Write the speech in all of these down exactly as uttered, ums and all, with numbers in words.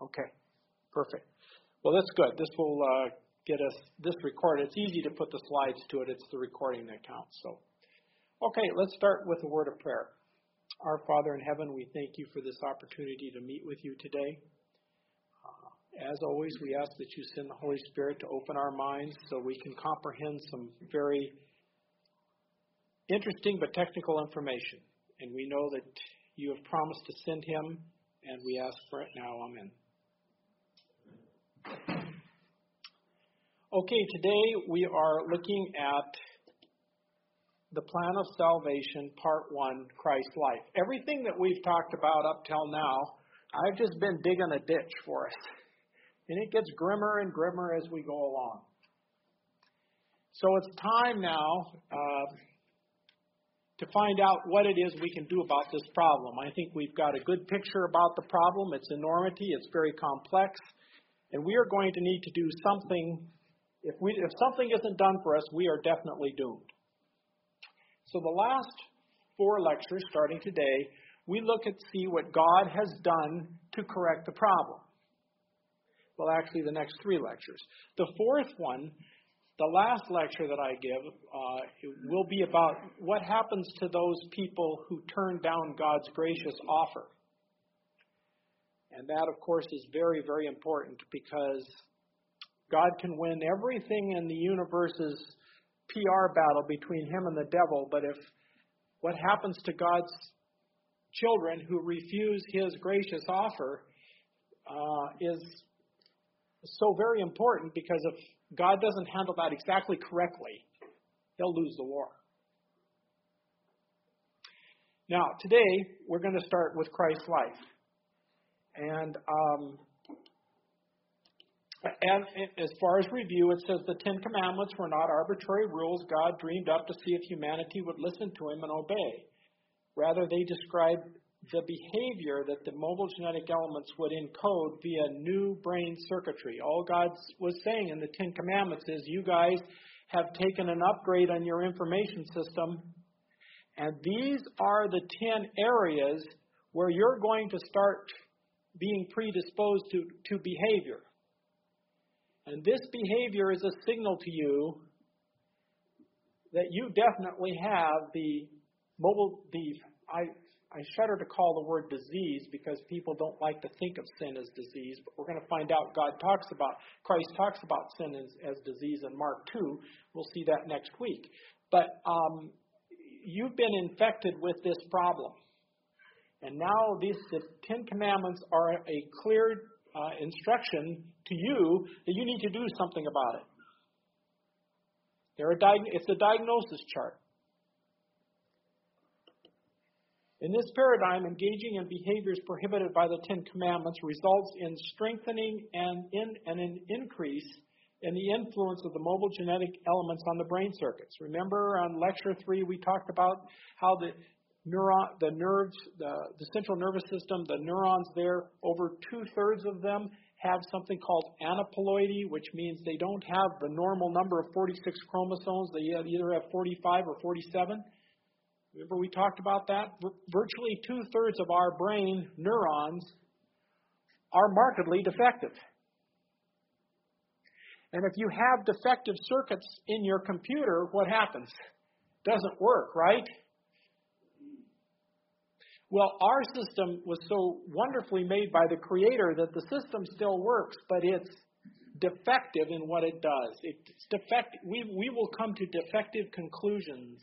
Okay, perfect. Well, that's good. This will uh, get us this recorded. It's easy to put the slides to it. It's the recording that counts. So, okay, let's start with a word of prayer. Our Father in heaven, we thank you for this opportunity to meet with you today. Uh, as always, we ask that you send the Holy Spirit to open our minds so we can comprehend some very interesting but technical information. And we know that you have promised to send him, and we ask for it now. Amen. Okay, today we are looking at the plan of salvation, part one, Christ's life. Everything that we've talked about up till now, I've just been digging a ditch for us. And it gets grimmer and grimmer as we go along. So it's time now uh, to find out what it is we can do about this problem. I think we've got a good picture about the problem. Its enormity, it's very complex. And we are going to need to do something. If we, if something isn't done for us, we are definitely doomed. So the last four lectures, starting today, we look at see what God has done to correct the problem. Well, actually, the next three lectures. The fourth one, the last lecture that I give, uh, will be about what happens to those people who turn down God's gracious offer. And that, of course, is very, very important because God can win everything in the universe's P R battle between him and the devil, but if what happens to God's children who refuse his gracious offer uh, is so very important, because if God doesn't handle that exactly correctly, he'll lose the war. Now, today, we're going to start with Christ's life. And um, And as far as review, it says the Ten Commandments were not arbitrary rules God dreamed up to see if humanity would listen to him and obey. Rather, they describe the behavior that the mobile genetic elements would encode via new brain circuitry. All God was saying in the Ten Commandments is, you guys have taken an upgrade on your information system, and these are the ten areas where you're going to start being predisposed to, to behavior. And this behavior is a signal to you that you definitely have the mobile, the, I, I shudder to call the word disease because people don't like to think of sin as disease, but we're going to find out God talks about, Christ talks about sin as, as disease in Mark two. We'll see that next week. But um, you've been infected with this problem. And now these the Ten Commandments are a clear Uh, instruction to you that you need to do something about it. They're a diag- it's a diagnosis chart. In this paradigm, engaging in behaviors prohibited by the Ten Commandments results in strengthening and in and an increase in the influence of the mobile genetic elements on the brain circuits. Remember on lecture three we talked about how the Neuron, the nerves, the, the central nervous system, the neurons there, over two-thirds of them have something called aneuploidy, which means they don't have the normal number of forty-six chromosomes. They either have forty-five or forty-seven. Remember we talked about that? Virtually two-thirds of our brain neurons are markedly defective. And if you have defective circuits in your computer, what happens? Doesn't work, right? Well, our system was so wonderfully made by the Creator that the system still works, but it's defective in what it does. It's defective. We, we will come to defective conclusions.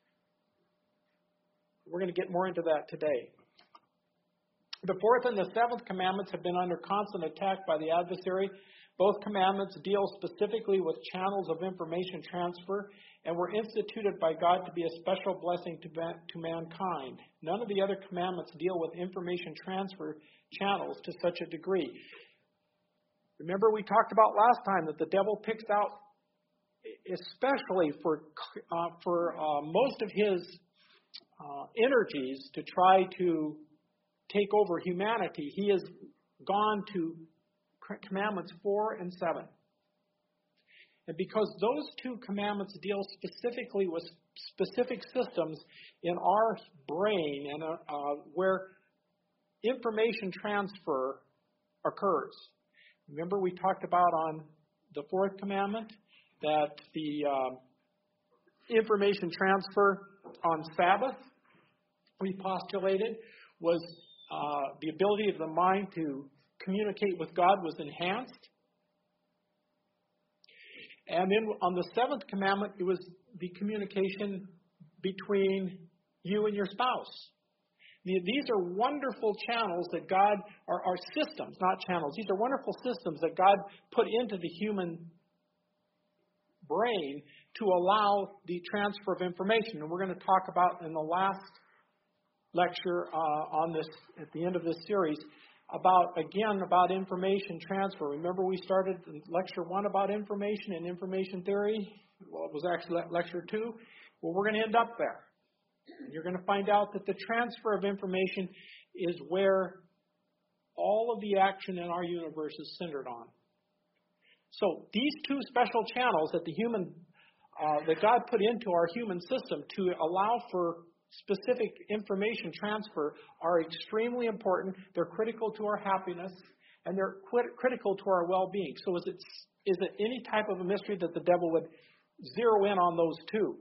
We're going to get more into that today. The fourth and the seventh commandments have been under constant attack by the adversary. Both commandments deal specifically with channels of information transfer and were instituted by God to be a special blessing to, to mankind. None of the other commandments deal with information transfer channels to such a degree. Remember we talked about last time that the devil picks out, especially for, uh, for uh, most of his uh, energies to try to take over humanity. He has gone to commandments four and seven. And because those two commandments deal specifically with specific systems in our brain and uh, uh, where information transfer occurs. Remember we talked about on the fourth commandment that the um, information transfer on Sabbath, we postulated, was uh, the ability of the mind to communicate with God was enhanced. And then on the seventh commandment, it was the communication between you and your spouse. These are wonderful channels that God, are, are systems, not channels. These are wonderful systems that God put into the human brain to allow the transfer of information. And we're going to talk about in the last lecture uh, on this, at the end of this series, about, again, about information transfer. Remember we started in lecture one about information and information theory? Well, it was actually lecture two. Well, we're going to end up there. You're going to find out that the transfer of information is where all of the action in our universe is centered on. So these two special channels that the human, uh, that God put into our human system to allow for specific information transfer are extremely important. They're critical to our happiness, and they're crit- critical to our well-being. So is it, is it any type of a mystery that the devil would zero in on those two?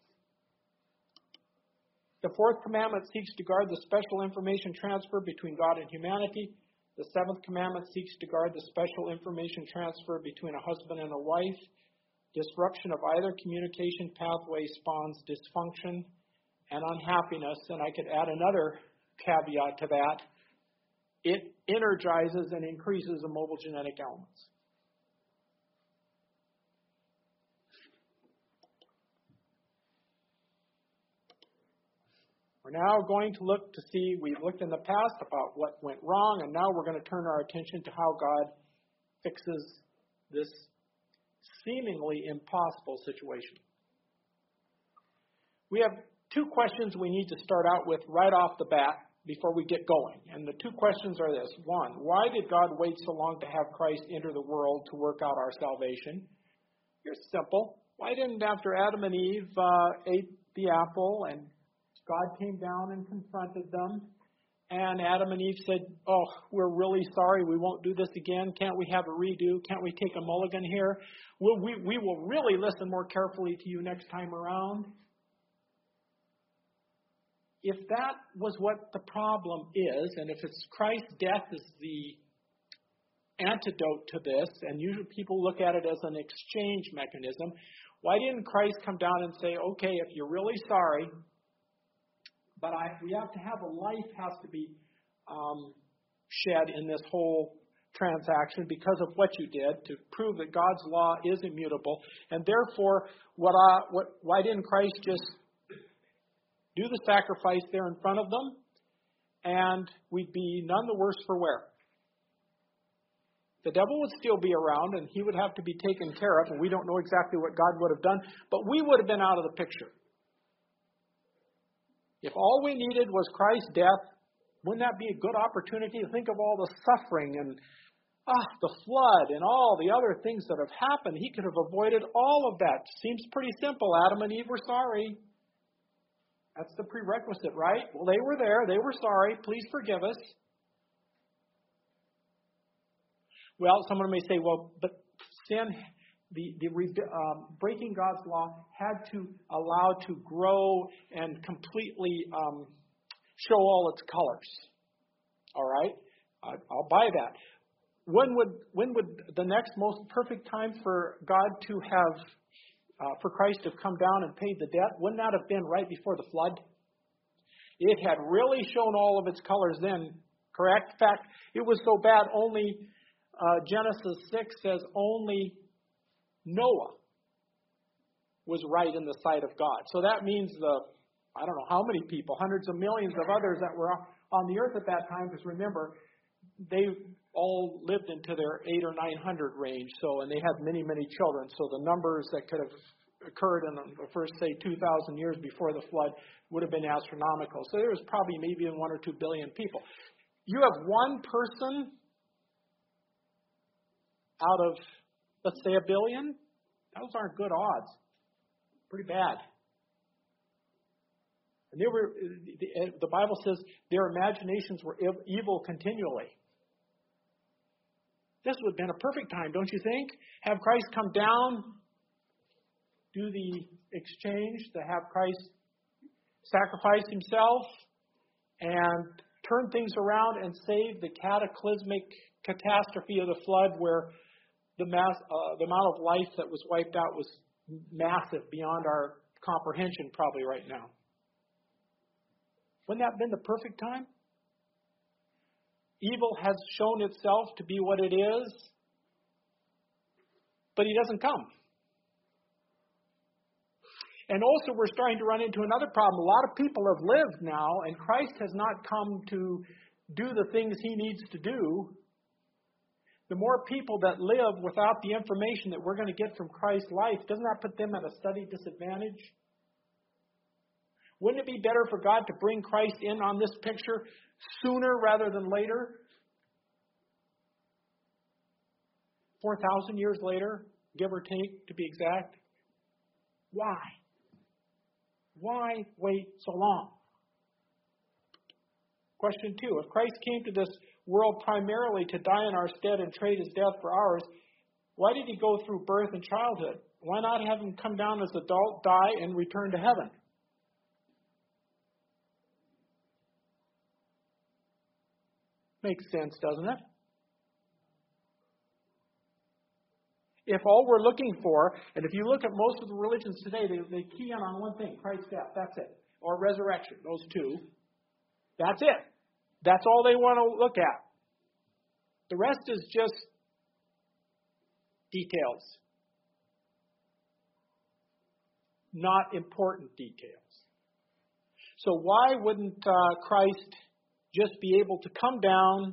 The fourth commandment seeks to guard the special information transfer between God and humanity. The seventh commandment seeks to guard the special information transfer between a husband and a wife. Disruption of either communication pathway spawns dysfunction and unhappiness. And I could add another caveat to that. It energizes and increases the mobile genetic elements. We're now going to look to see, we've looked in the past about what went wrong, and now we're going to turn our attention to how God fixes this seemingly impossible situation. We have two questions we need to start out with right off the bat before we get going. And the two questions are this. One, why did God wait so long to have Christ enter the world to work out our salvation? Here's simple. Why didn't, after Adam and Eve uh, ate the apple and God came down and confronted them, and Adam and Eve said, oh, we're really sorry, we won't do this again. Can't we have a redo? Can't we take a mulligan here? We'll, we, we will really listen more carefully to you next time around. If that was what the problem is, and if it's Christ's death is the antidote to this, and usually people look at it as an exchange mechanism, why didn't Christ come down and say, okay, if you're really sorry, but I, we have to have a life has to be um, shed in this whole transaction because of what you did to prove that God's law is immutable. And therefore, what I, what, why didn't Christ just do the sacrifice there in front of them, and we'd be none the worse for wear? The devil would still be around, and he would have to be taken care of, and we don't know exactly what God would have done, but we would have been out of the picture. If all we needed was Christ's death, wouldn't that be a good opportunity to think of all the suffering and ah, the flood and all the other things that have happened? He could have avoided all of that. Seems pretty simple. Adam and Eve were sorry. That's the prerequisite, right? Well, they were there. They were sorry. Please forgive us. Well, someone may say, well, but sin... The, the um, breaking God's law had to allow to grow and completely um, show all its colors. All right? I, I'll buy that. When would when would the next most perfect time for God to have, uh, for Christ to have come down and paid the debt? Wouldn't that have been right before the flood? It had really shown all of its colors then, correct? In fact, it was so bad only, uh, Genesis six says only Noah was right in the sight of God. So that means the, I don't know how many people, hundreds of millions of others that were on the earth at that time, because remember, they all lived into their eight or nine hundred range, so, and they had many, many children. So the numbers that could have occurred in the first, say, two thousand years before the flood would have been astronomical. So there was probably maybe one or two billion people. You have one person out of, let's say, a billion. Those aren't good odds. Pretty bad. And they were, the Bible says their imaginations were evil continually. This would have been a perfect time, don't you think? Have Christ come down, do the exchange, to have Christ sacrifice himself and turn things around and save the cataclysmic catastrophe of the flood, where the mass, uh, the amount of life that was wiped out was massive, beyond our comprehension probably right now. Wouldn't that have been the perfect time? Evil has shown itself to be what it is, but he doesn't come. And also we're starting to run into another problem. A lot of people have lived now, and Christ has not come to do the things he needs to do. The more people that live without the information that we're going to get from Christ's life, doesn't that put them at a study disadvantage? Wouldn't it be better for God to bring Christ in on this picture sooner rather than later? four thousand years later, give or take, to be exact. Why? Why wait so long? Question two. If Christ came to this world primarily to die in our stead and trade his death for ours, why did he go through birth and childhood? Why not have him come down as an adult, die, and return to heaven? Makes sense, doesn't it? If all we're looking for, and if you look at most of the religions today, they, they key in on one thing, Christ's death, that's it. Or resurrection, those two. That's it. That's all they want to look at. The rest is just details. Not important details. So why wouldn't uh, Christ just be able to come down?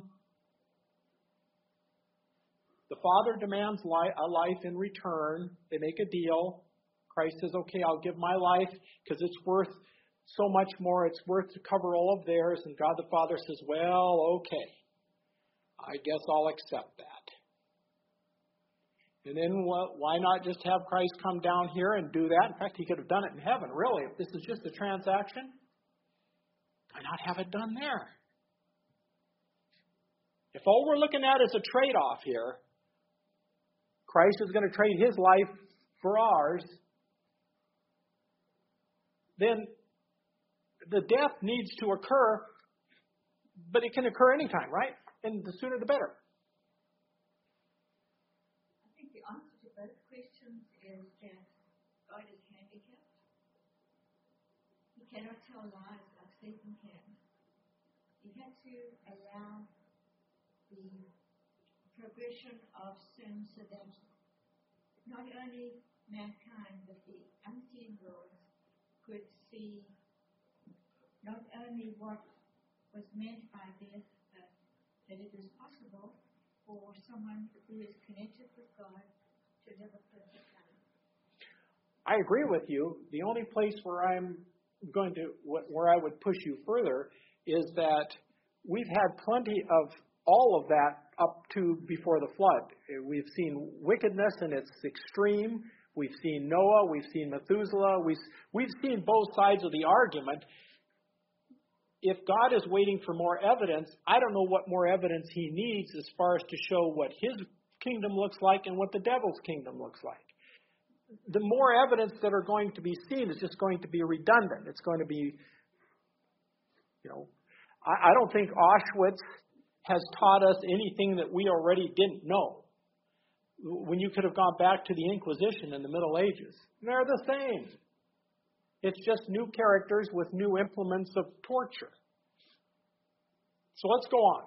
The Father demands a life in return. They make a deal. Christ says, okay, I'll give my life because it's worth so much more. It's worth to cover all of theirs. And God the Father says, well, okay, I guess I'll accept that. And then why not just have Christ come down here and do that? In fact, he could have done it in heaven, really. If this is just a transaction, why not have it done there? If all we're looking at is a trade-off here, Christ is going to trade his life for ours, then the death needs to occur, but it can occur anytime, right? And the sooner the better. I think the answer to both questions is that God is handicapped. He cannot tell lies like Satan can. He had to allow the progression of sin so that not only mankind but the unseen world could see not only what was meant by death, but that it is possible for someone who is connected with God to live a perfect life. I agree with you. The only place where I'm going to, where I would push you further is that we've had plenty of all of that up to before the flood. We've seen wickedness in its extreme. We've seen Noah. We've seen Methuselah. We've, we've seen both sides of the argument. If God is waiting for more evidence, I don't know what more evidence he needs as far as to show what his kingdom looks like and what the devil's kingdom looks like. The more evidence that are going to be seen is just going to be redundant. It's going to be, you know, I, I don't think Auschwitz has taught us anything that we already didn't know. When you could have gone back to the Inquisition in the Middle Ages, they're the same. It's just new characters with new implements of torture. So let's go on.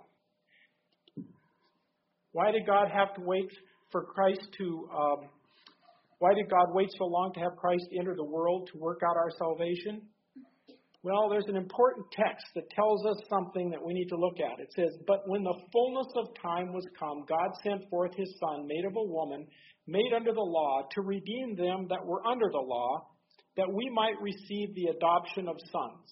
Why did God have to wait for Christ to, um, why did God wait so long to have Christ enter the world to work out our salvation? Well, there's an important text that tells us something that we need to look at. It says, but when the fullness of time was come, God sent forth his Son, made of a woman, made under the law, to redeem them that were under the law, that we might receive the adoption of sons.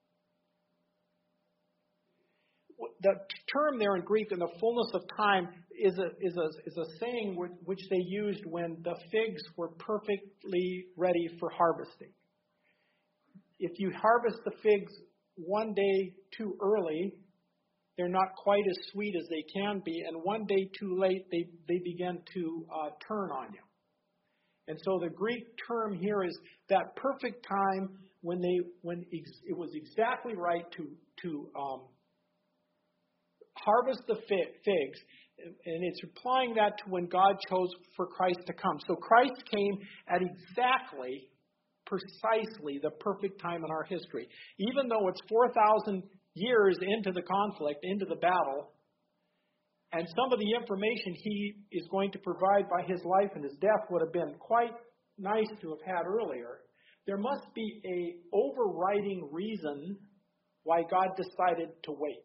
The term there in Greek, in the fullness of time, is a, is a, is a saying which they used when the figs were perfectly ready for harvesting. If you harvest the figs one day too early, they're not quite as sweet as they can be, and one day too late, they, they begin to uh, turn on you. And so the Greek term here is that perfect time when they when ex- it was exactly right to to um, harvest the figs, and it's applying that to when God chose for Christ to come. So Christ came at exactly, precisely the perfect time in our history. Even though it's four thousand years into the conflict, into the battle, and some of the information he is going to provide by his life and his death would have been quite nice to have had earlier, there must be a overriding reason why God decided to wait.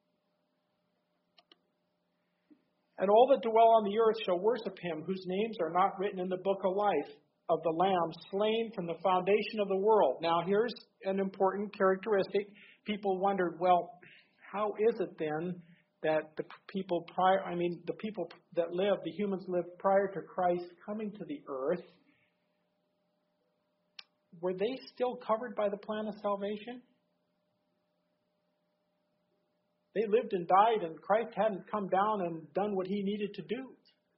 And all that dwell on the earth shall worship him, whose names are not written in the book of life of the Lamb, slain from the foundation of the world. Now, here's an important characteristic. People wondered, well, how is it then that the people prior, I mean, the people that lived, the humans lived prior to Christ coming to the earth, were they still covered by the plan of salvation? They lived and died, and Christ hadn't come down and done what he needed to do.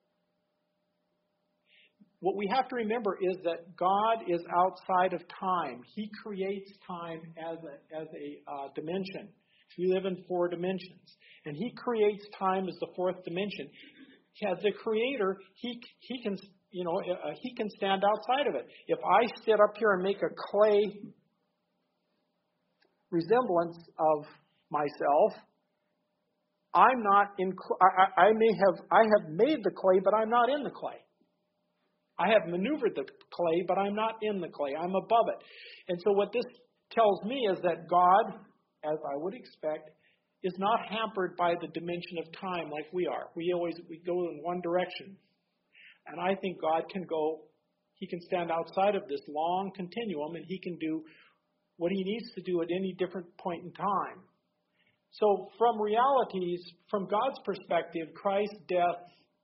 What we have to remember is that God is outside of time. He creates time as a, as a uh, dimension. We live in four dimensions. And he creates time as the fourth dimension. As the creator, he he can you know uh, he can stand outside of it. If I sit up here and make a clay resemblance of myself, I'm not in. I, I may have I have made the clay, but I'm not in the clay. I have maneuvered the clay, but I'm not in the clay. I'm above it. And so what this tells me is that God, as I would expect, is not hampered by the dimension of time like we are. We always we go in one direction. And I think God can go, he can stand outside of this long continuum, and he can do what he needs to do at any different point in time. So from realities, from God's perspective, Christ's death,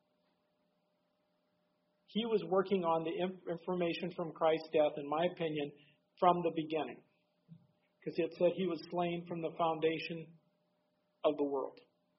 he was working on the information from Christ's death, in my opinion, from the beginning. Because it said he was slain from the foundation of the world.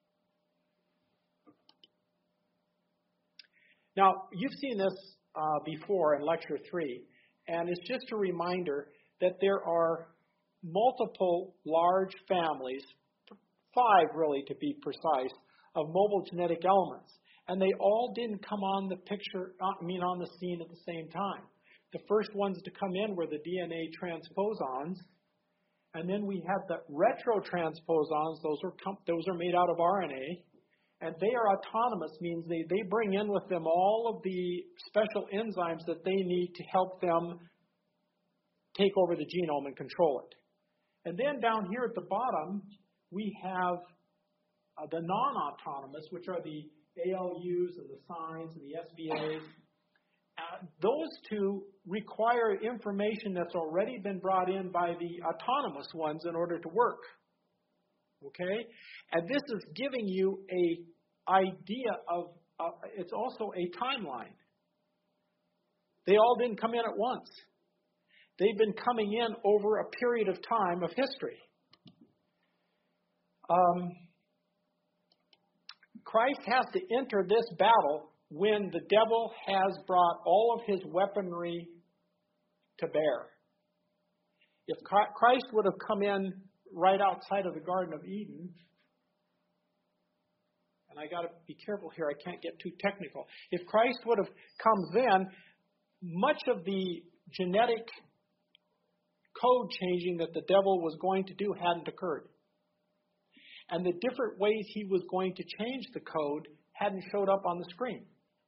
Now, you've seen this uh, before in Lecture three, and it's just a reminder that there are multiple large families, five really to be precise, of mobile genetic elements. And they all didn't come on the picture, I mean on the scene at the same time. The first ones to come in were the D N A transposons, and then we have the retrotransposons. Those are those are made out of R N A, and they are autonomous, means they, they bring in with them all of the special enzymes that they need to help them take over the genome and control it. And then down here at the bottom, we have uh, the non-autonomous, which are the A L Us and the signs and the S B As. Uh, those two require information that's already been brought in by the autonomous ones in order to work. Okay? And this is giving you a idea of, uh, it's also a timeline. They all didn't come in at once. They've been coming in over a period of time of history. Um, Christ has to enter this battle when the devil has brought all of his weaponry to bear. If Christ would have come in right outside of the Garden of Eden, and I got to be careful here, I can't get too technical. If Christ would have come then, much of the genetic code changing that the devil was going to do hadn't occurred. And the different ways he was going to change the code hadn't showed up on the screen.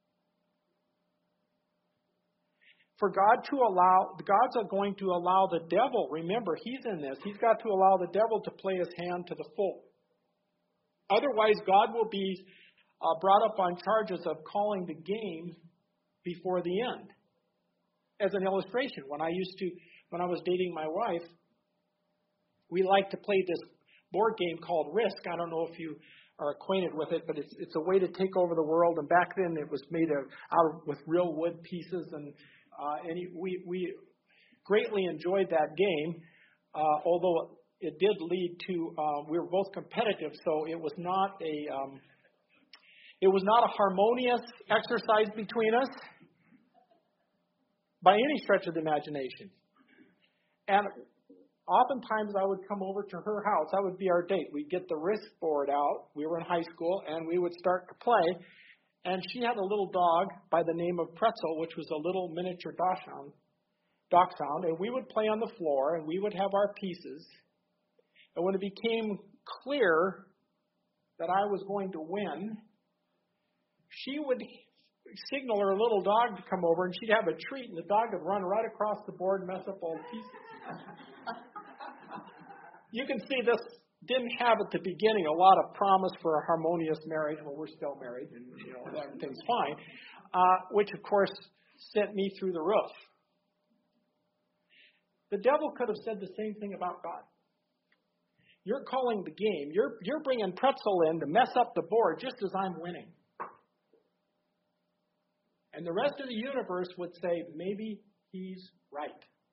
For God to allow, the gods are going to allow the devil, remember, he's in this, he's got to allow the devil to play his hand to the full. Otherwise, God will be uh, brought up on charges of calling the game before the end. As an illustration, when I used to, when I was dating my wife, we liked to play this board game called Risk. I don't know if you are acquainted with it, but it's it's a way to take over the world. And back then, it was made of, out of, with real wood pieces, and uh, and we we greatly enjoyed that game. Uh, although it did lead to, uh, we were both competitive, so it was not a, um, it was not a harmonious exercise between us by any stretch of the imagination. And oftentimes I would come over to her house. That would be our date. We'd get the wrist board out. We were in high school, and we would start to play. And she had a little dog by the name of Pretzel, which was a little miniature dachshund, dachshund. And we would play on the floor, and we would have our pieces. And when it became clear that I was going to win, she would signal her little dog to come over, and she'd have a treat, and the dog would run right across the board and mess up all the pieces. You can see this didn't have at the beginning a lot of promise for a harmonious marriage. Well, we're still married, and you know everything's fine, uh, which of course sent me through the roof. The devil could have said the same thing about God. You're calling the game. You're you're bringing Pretzel in to mess up the board just as I'm winning. And the rest of the universe would say, maybe he's right.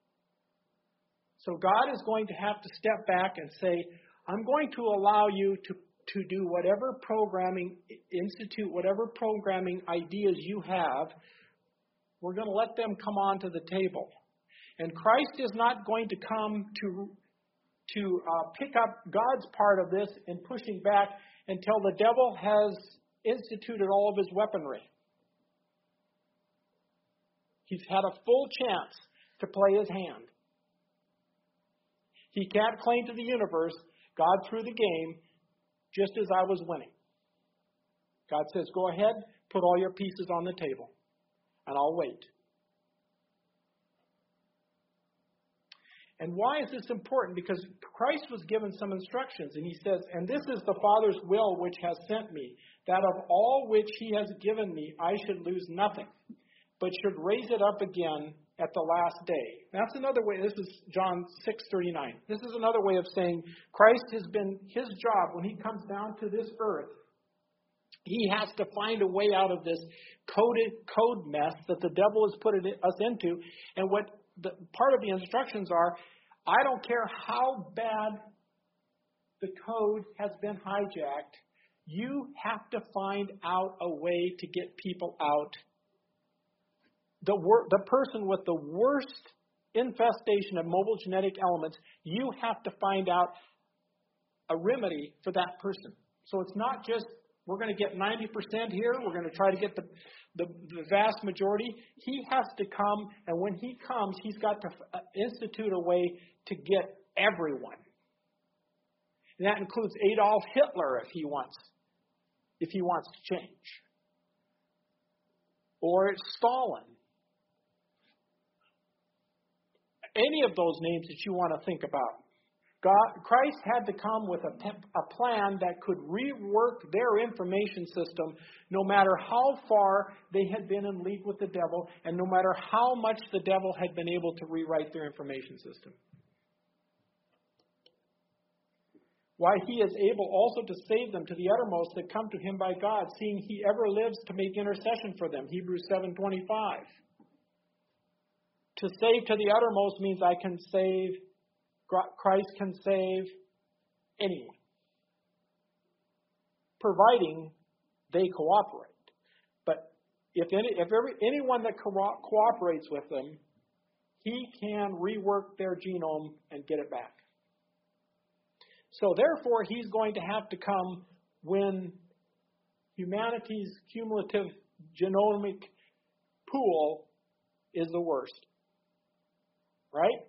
So God is going to have to step back and say, I'm going to allow you to, to do whatever programming, institute whatever programming ideas you have. We're going to let them come onto the table. And Christ is not going to come to, to uh, pick up God's part of this and pushing back until the devil has instituted all of his weaponry. He's had a full chance to play his hand. He can't claim to the universe, God threw the game just as I was winning. God says, go ahead, put all your pieces on the table, and I'll wait. And why is this important? Because Christ was given some instructions, and he says, and this is the Father's will which has sent me, that of all which he has given me I should lose nothing, but should raise it up again at the last day. That's another way. This is John six thirty-nine. This is another way of saying Christ has been, his job when he comes down to this earth, he has to find a way out of this coded code mess that the devil has put it, us into. And what the part of the instructions are, I don't care how bad the code has been hijacked, you have to find out a way to get people out. The, wor- the person with the worst infestation of mobile genetic elements, you have to find out a remedy for that person. So it's not just, we're going to get ninety percent here, we're going to try to get the, the, the vast majority. He has to come, and when he comes, he's got to institute a way to get everyone. And that includes Adolf Hitler if he wants, if he wants to change. Or it's Stalin. Any of those names that you want to think about. God, Christ had to come with a, a plan that could rework their information system no matter how far they had been in league with the devil and no matter how much the devil had been able to rewrite their information system. Why he is able also to save them to the uttermost that come to him by God, seeing he ever lives to make intercession for them. Hebrews seven twenty-five. To save to the uttermost means I can save, Christ can save anyone, providing they cooperate. But if any, if every, anyone that co- cooperates with them, he can rework their genome and get it back. So therefore, he's going to have to come when humanity's cumulative genomic pool is the worst. Right?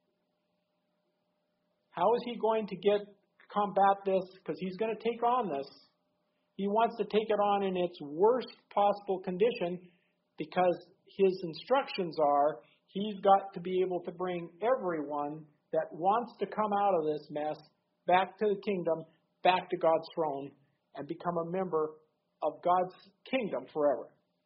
How is he going to get combat this? Because he's going to take on this. He wants to take it on in its worst possible condition because his instructions are he's got to be able to bring everyone that wants to come out of this mess back to the kingdom, back to God's throne, and become a member of God's kingdom forever.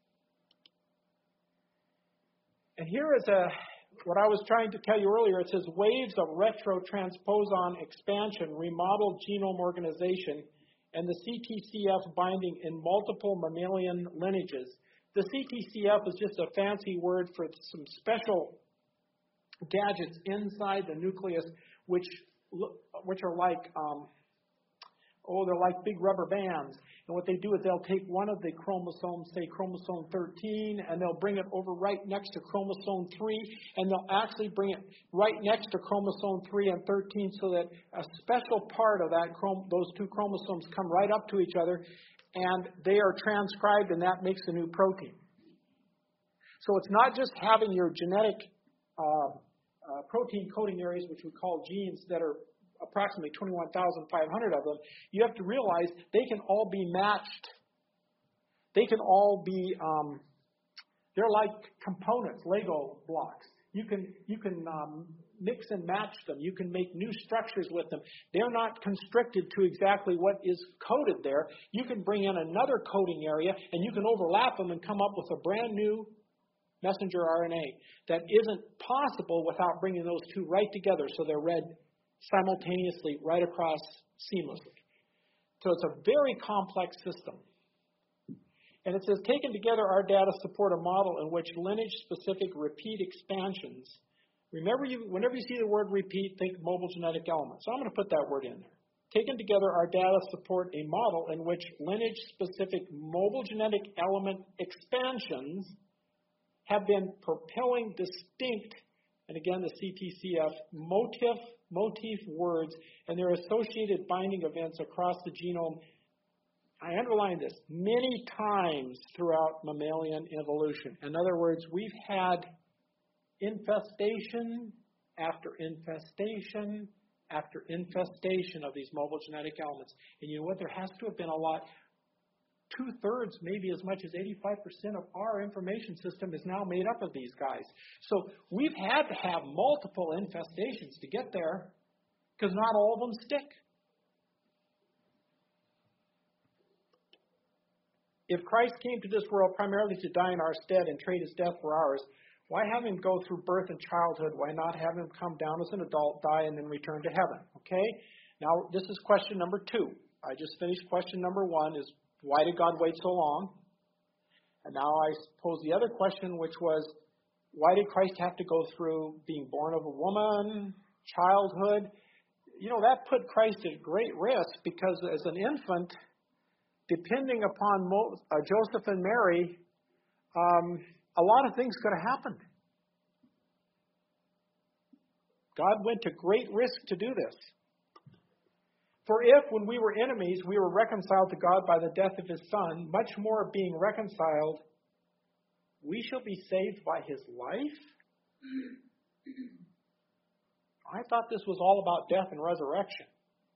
And here is a what I was trying to tell you earlier. It says waves of retrotransposon expansion, remodeled genome organization, and the C T C F binding in multiple mammalian lineages. The C T C F is just a fancy word for some special gadgets inside the nucleus which which are like, um, oh, they're like big rubber bands. And what they do is they'll take one of the chromosomes, say chromosome thirteen, and they'll bring it over right next to chromosome three, and they'll actually bring it right next to chromosome three and thirteen so that a special part of that chrom- those two chromosomes come right up to each other, and they are transcribed, and that makes a new protein. So it's not just having your genetic uh, uh, protein coding areas, which we call genes, that are approximately twenty-one thousand five hundred of them. You have to realize they can all be matched. They can all be, um, they're like components, Lego blocks. You can, you can um, mix and match them. You can make new structures with them. They're not constricted to exactly what is coded there. You can bring in another coding area, and you can overlap them and come up with a brand new messenger R N A that isn't possible without bringing those two right together so they're read simultaneously right across seamlessly. So it's a very complex system. And it says, taken together, our data support a model in which lineage-specific repeat expansions. Remember, you, whenever you see the word repeat, think mobile genetic element. So I'm going to put that word in there. Taken together, our data support a model in which lineage-specific mobile genetic element expansions have been propelling distinct, and again the C T C F, motif, motif words and their associated binding events across the genome. I underline this, many times throughout mammalian evolution. In other words, we've had infestation after infestation after infestation of these mobile genetic elements. And you know what? There has to have been a lot. Two-thirds, maybe as much as eighty-five percent of our information system is now made up of these guys. So we've had to have multiple infestations to get there because not all of them stick. If Christ came to this world primarily to die in our stead and trade his death for ours, why have him go through birth and childhood? Why not have him come down as an adult, die, and then return to heaven? Okay? Now, this is question number two. I just finished question number one is, why did God wait so long? And now I pose the other question, which was, why did Christ have to go through being born of a woman, childhood? You know, that put Christ at great risk because as an infant, depending upon Mo- uh, Joseph and Mary, um, a lot of things could have happened. God went to great risk to do this. For if, when we were enemies, we were reconciled to God by the death of his Son, much more being reconciled, we shall be saved by his life? I thought this was all about death and resurrection.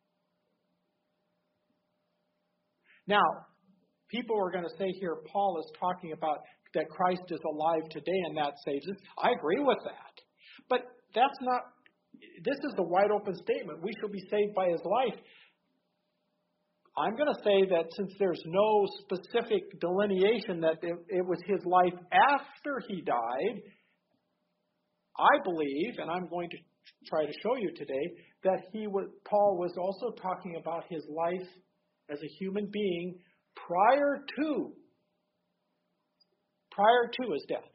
Now, people are going to say here, Paul is talking about that Christ is alive today and that saves us. I agree with that. But that's not, this is the wide open statement. We shall be saved by his life. I'm going to say that since there's no specific delineation that it, it was his life after he died, I believe, and I'm going to try to show you today, that he was, Paul was also talking about his life as a human being prior to, prior to his death.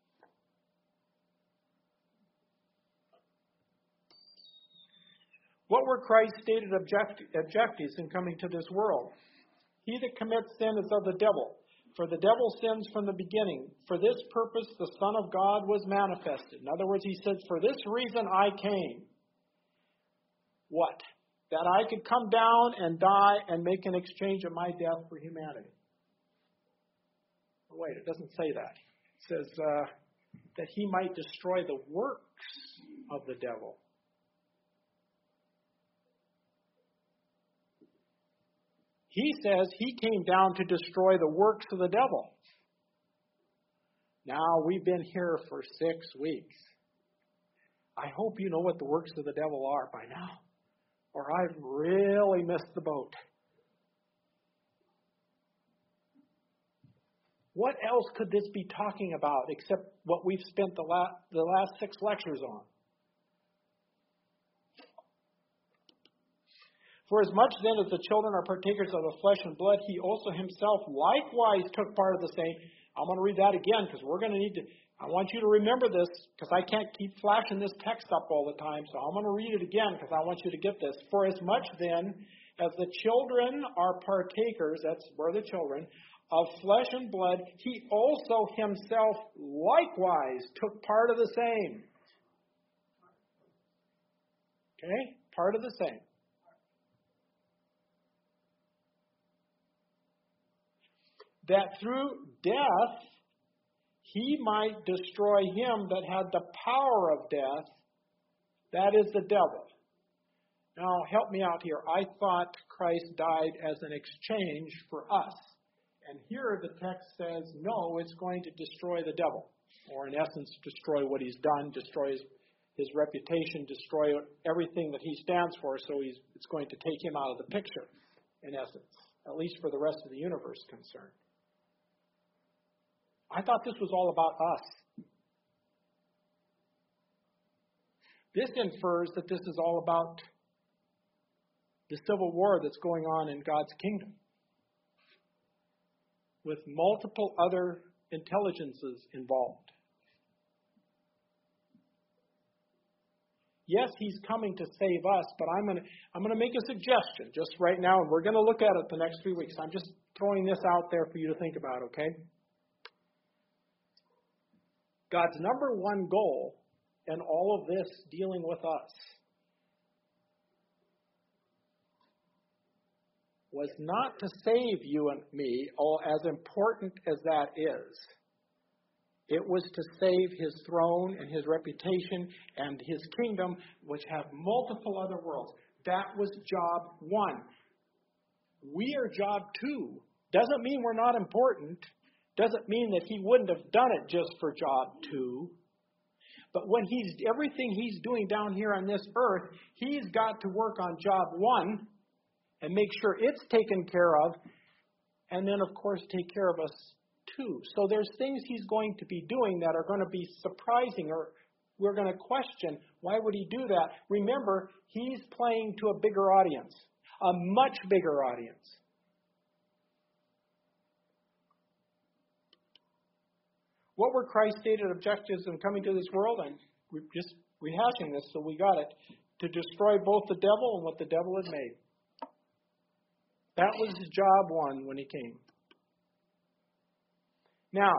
What were Christ's stated object- objectives in coming to this world? He that commits sin is of the devil, for the devil sins from the beginning. For this purpose the Son of God was manifested. In other words, he said, for this reason I came. What? That I could come down and die and make an exchange of my death for humanity. Oh, wait, it doesn't say that. It says uh, that he might destroy the works of the devil. He says he came down to destroy the works of the devil. Now, we've been here for six weeks. I hope you know what the works of the devil are by now, or I've really missed the boat. What else could this be talking about except what we've spent the last, the last six lectures on? For as much then as the children are partakers of the flesh and blood, he also himself likewise took part of the same. I'm going to read that again because we're going to need to, I want you to remember this because I can't keep flashing this text up all the time. So I'm going to read it again because I want you to get this. For as much then as the children are partakers, that's where the children, of flesh and blood, he also himself likewise took part of the same. Okay? Part of the same. That through death he might destroy him that had the power of death, that is the devil. Now, help me out here. I thought Christ died as an exchange for us. And here the text says, no, it's going to destroy the devil. Or in essence, destroy what he's done, destroy his, his reputation, destroy everything that he stands for. So he's, it's going to take him out of the picture, in essence, at least for the rest of the universe concerned. I thought this was all about us. This infers that this is all about the civil war that's going on in God's kingdom, with multiple other intelligences involved. Yes, he's coming to save us, but I'm going to I'm going to make a suggestion just right now, and we're going to look at it the next few weeks. I'm just throwing this out there for you to think about, okay? God's number one goal in all of this dealing with us was not to save you and me, all as important as that is. It was to save his throne and his reputation and his kingdom, which have multiple other worlds. That was job one. We are job two. Doesn't mean we're not important. Doesn't mean that he wouldn't have done it just for job two. But when he's everything he's doing down here on this earth, he's got to work on job one and make sure it's taken care of, and then, of course, take care of us too. So there's things he's going to be doing that are going to be surprising, or we're going to question, why would he do that? Remember, he's playing to a bigger audience, a much bigger audience. What were Christ's stated objectives in coming to this world? And we're just rehashing this, so we got it. To destroy both the devil and what the devil had made. That was his job one when he came. Now,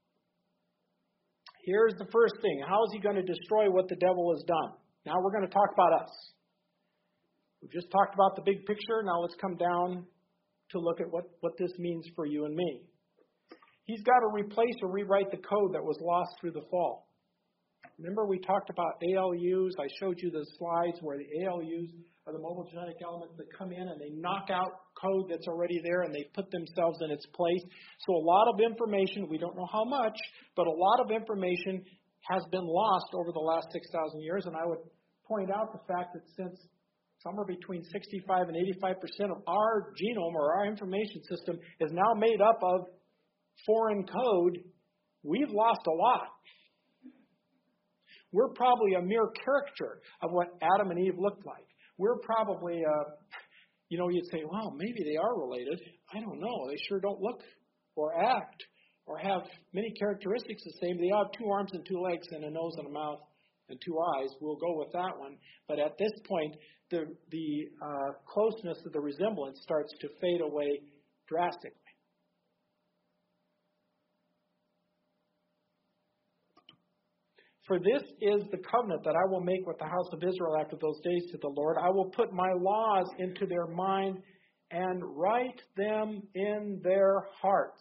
here's the first thing. How is he going to destroy what the devil has done? Now we're going to talk about us. We've just talked about the big picture. Now let's come down to look at what, what this means for you and me. He's got to replace or rewrite the code that was lost through the fall. Remember we talked about A L Us. I showed you the slides where the A L Us are the mobile genetic elements that come in and they knock out code that's already there and they put themselves in its place. So a lot of information, we don't know how much, but a lot of information has been lost over the last six thousand years. And I would point out the fact that since somewhere between sixty-five and eighty-five percent of our genome or our information system is now made up of foreign code, we've lost a lot. We're probably a mere caricature of what Adam and Eve looked like. We're probably, uh, you know, you'd say, well, maybe they are related. I don't know. They sure don't look or act or have many characteristics the same. They have two arms and two legs and a nose and a mouth and two eyes. We'll go with that one. But at this point, the, the uh, closeness of the resemblance starts to fade away drastically. For this is the covenant that I will make with the house of Israel after those days, to the Lord. I will put my laws into their mind and write them in their hearts.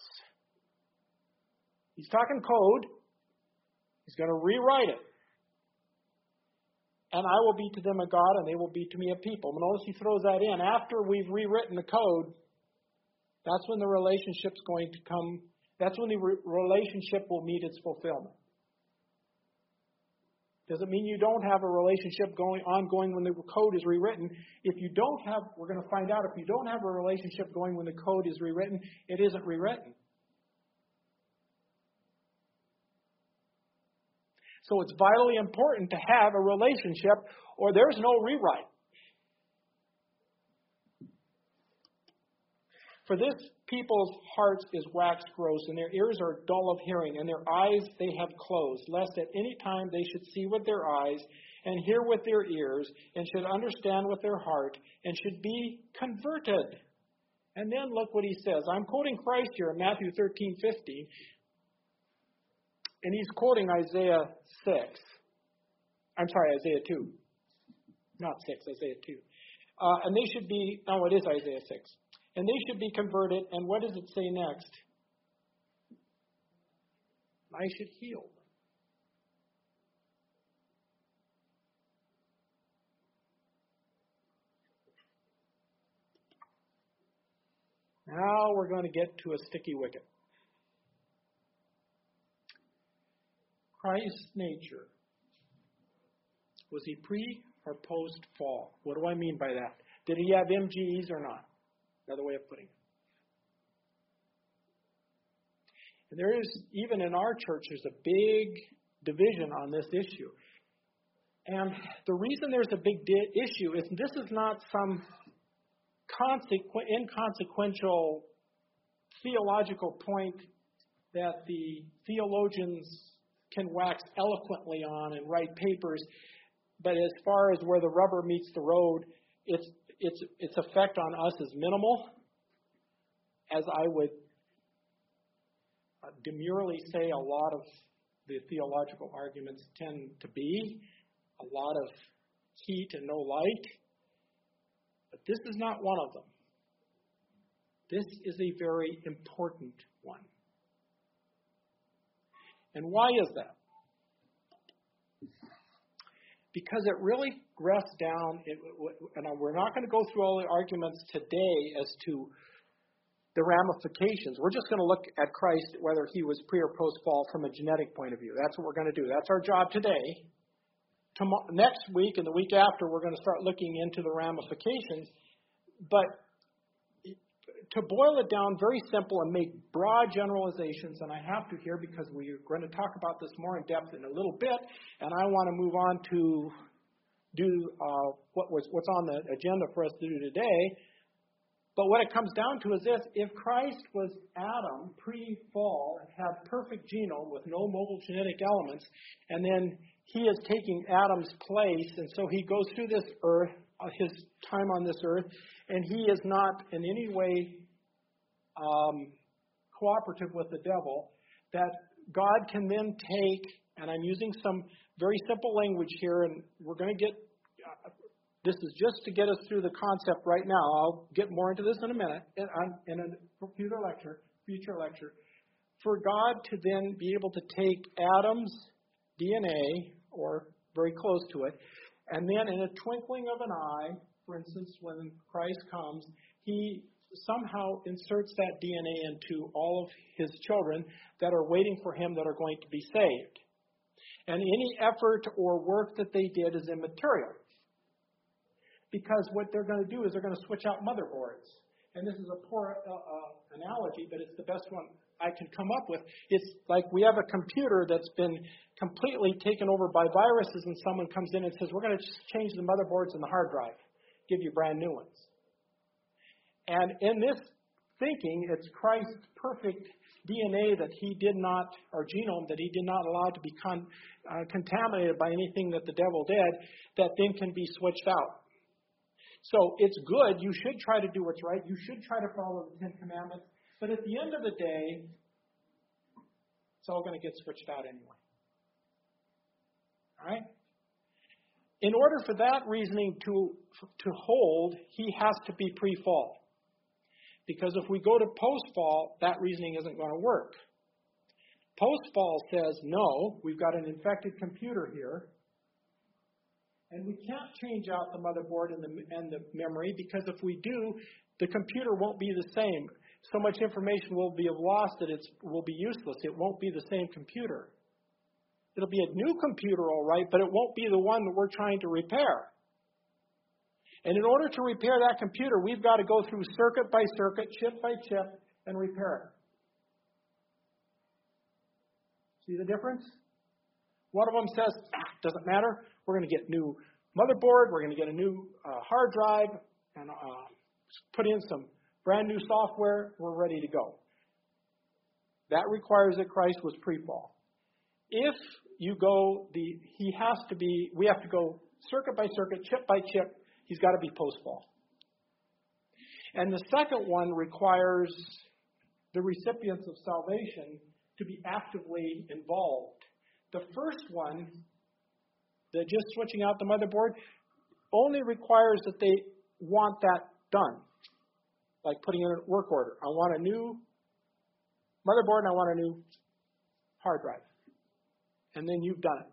He's talking code. He's going to rewrite it. And I will be to them a God, and they will be to me a people. But notice he throws that in. After we've rewritten the code, that's when the relationship's going to come. That's when the re- relationship will meet its fulfillment. Doesn't mean you don't have a relationship going ongoing when the code is rewritten. If you don't have, we're going to find out, if you don't have a relationship going when the code is rewritten, it isn't rewritten. So it's vitally important to have a relationship, or there's no rewrite. For this people's hearts is waxed gross, and their ears are dull of hearing, and their eyes they have closed, lest at any time they should see with their eyes, and hear with their ears, and should understand with their heart, and should be converted. And then look what he says. I'm quoting Christ here in Matthew thirteen fifteen, and he's quoting Isaiah six. I'm sorry, Isaiah two. Not six, Isaiah two. Uh, and they should be, no, it is Isaiah six. And they should be converted. And what does it say next? I should heal them. Now we're going to get to a sticky wicket. Christ's nature. Was he pre or post fall? What do I mean by that? Did he have M G Es or not? Another way of putting it. And there is, even in our church, there's a big division on this issue. And the reason there's a big di- issue is this is not some consequ- inconsequential theological point that the theologians can wax eloquently on and write papers. But as far as where the rubber meets the road, its its its effect on us is minimal, as I would demurely say a lot of the theological arguments tend to be. A lot of heat and no light. But this is not one of them. This is a very important one. And why is that? Because it really rests down, it, and we're not going to go through all the arguments today as to the ramifications. We're just going to look at Christ, whether he was pre or post fall, from a genetic point of view. That's what we're going to do. That's our job today. Tomorrow, next week and the week after, we're going to start looking into the ramifications. But to boil it down very simple and make broad generalizations, and I have to here because we're going to talk about this more in depth in a little bit, and I want to move on to do uh, what was what's on the agenda for us to do today. But what it comes down to is this: if Christ was Adam pre-fall and had perfect genome with no mobile genetic elements, and then he is taking Adam's place, and so he goes through this earth, uh, his time on this earth, and he is not in any way um, cooperative with the devil, that God can then take, and I'm using some very simple language here, and we're going to get, uh, this is just to get us through the concept right now. I'll get more into this in a minute, in, in a future lecture, future lecture. For God to then be able to take Adam's D N A, or very close to it, and then in a twinkling of an eye, for instance, when Christ comes, he somehow inserts that D N A into all of his children that are waiting for him that are going to be saved. And any effort or work that they did is immaterial. Because what they're going to do is they're going to switch out motherboards. And this is a poor uh, uh, analogy, but it's the best one I can come up with. It's like we have a computer that's been completely taken over by viruses, and someone comes in and says, we're going to change the motherboards and the hard drive, give you brand new ones. And in this thinking, it's Christ's perfect D N A that he did not, or genome that he did not allow to be con, uh, contaminated by anything that the devil did, that then can be switched out. So it's good. You should try to do what's right. You should try to follow the Ten Commandments. But at the end of the day, it's all going to get switched out anyway. All right? In order for that reasoning to, to hold, he has to be pre-fall. Because if we go to post-fall, that reasoning isn't going to work. Post-fall says, no, we've got an infected computer here, and we can't change out the motherboard and the, and the memory, because if we do, the computer won't be the same. So much information will be lost that it will be useless. It won't be the same computer. It'll be a new computer, all right, but it won't be the one that we're trying to repair. And in order to repair that computer, we've got to go through circuit by circuit, chip by chip, and repair it. See the difference? One of them says, ah, doesn't matter. We're going to get new motherboard. We're going to get a new uh, hard drive and uh, put in some brand new software, we're ready to go. That requires that Christ was pre-fall. If you go, the he has to be, we have to go circuit by circuit, chip by chip, he's got to be post-fall. And the second one requires the recipients of salvation to be actively involved. The first one, the just switching out the motherboard, only requires that they want that done. Like putting in a work order. I want a new motherboard and I want a new hard drive. And then you've done it.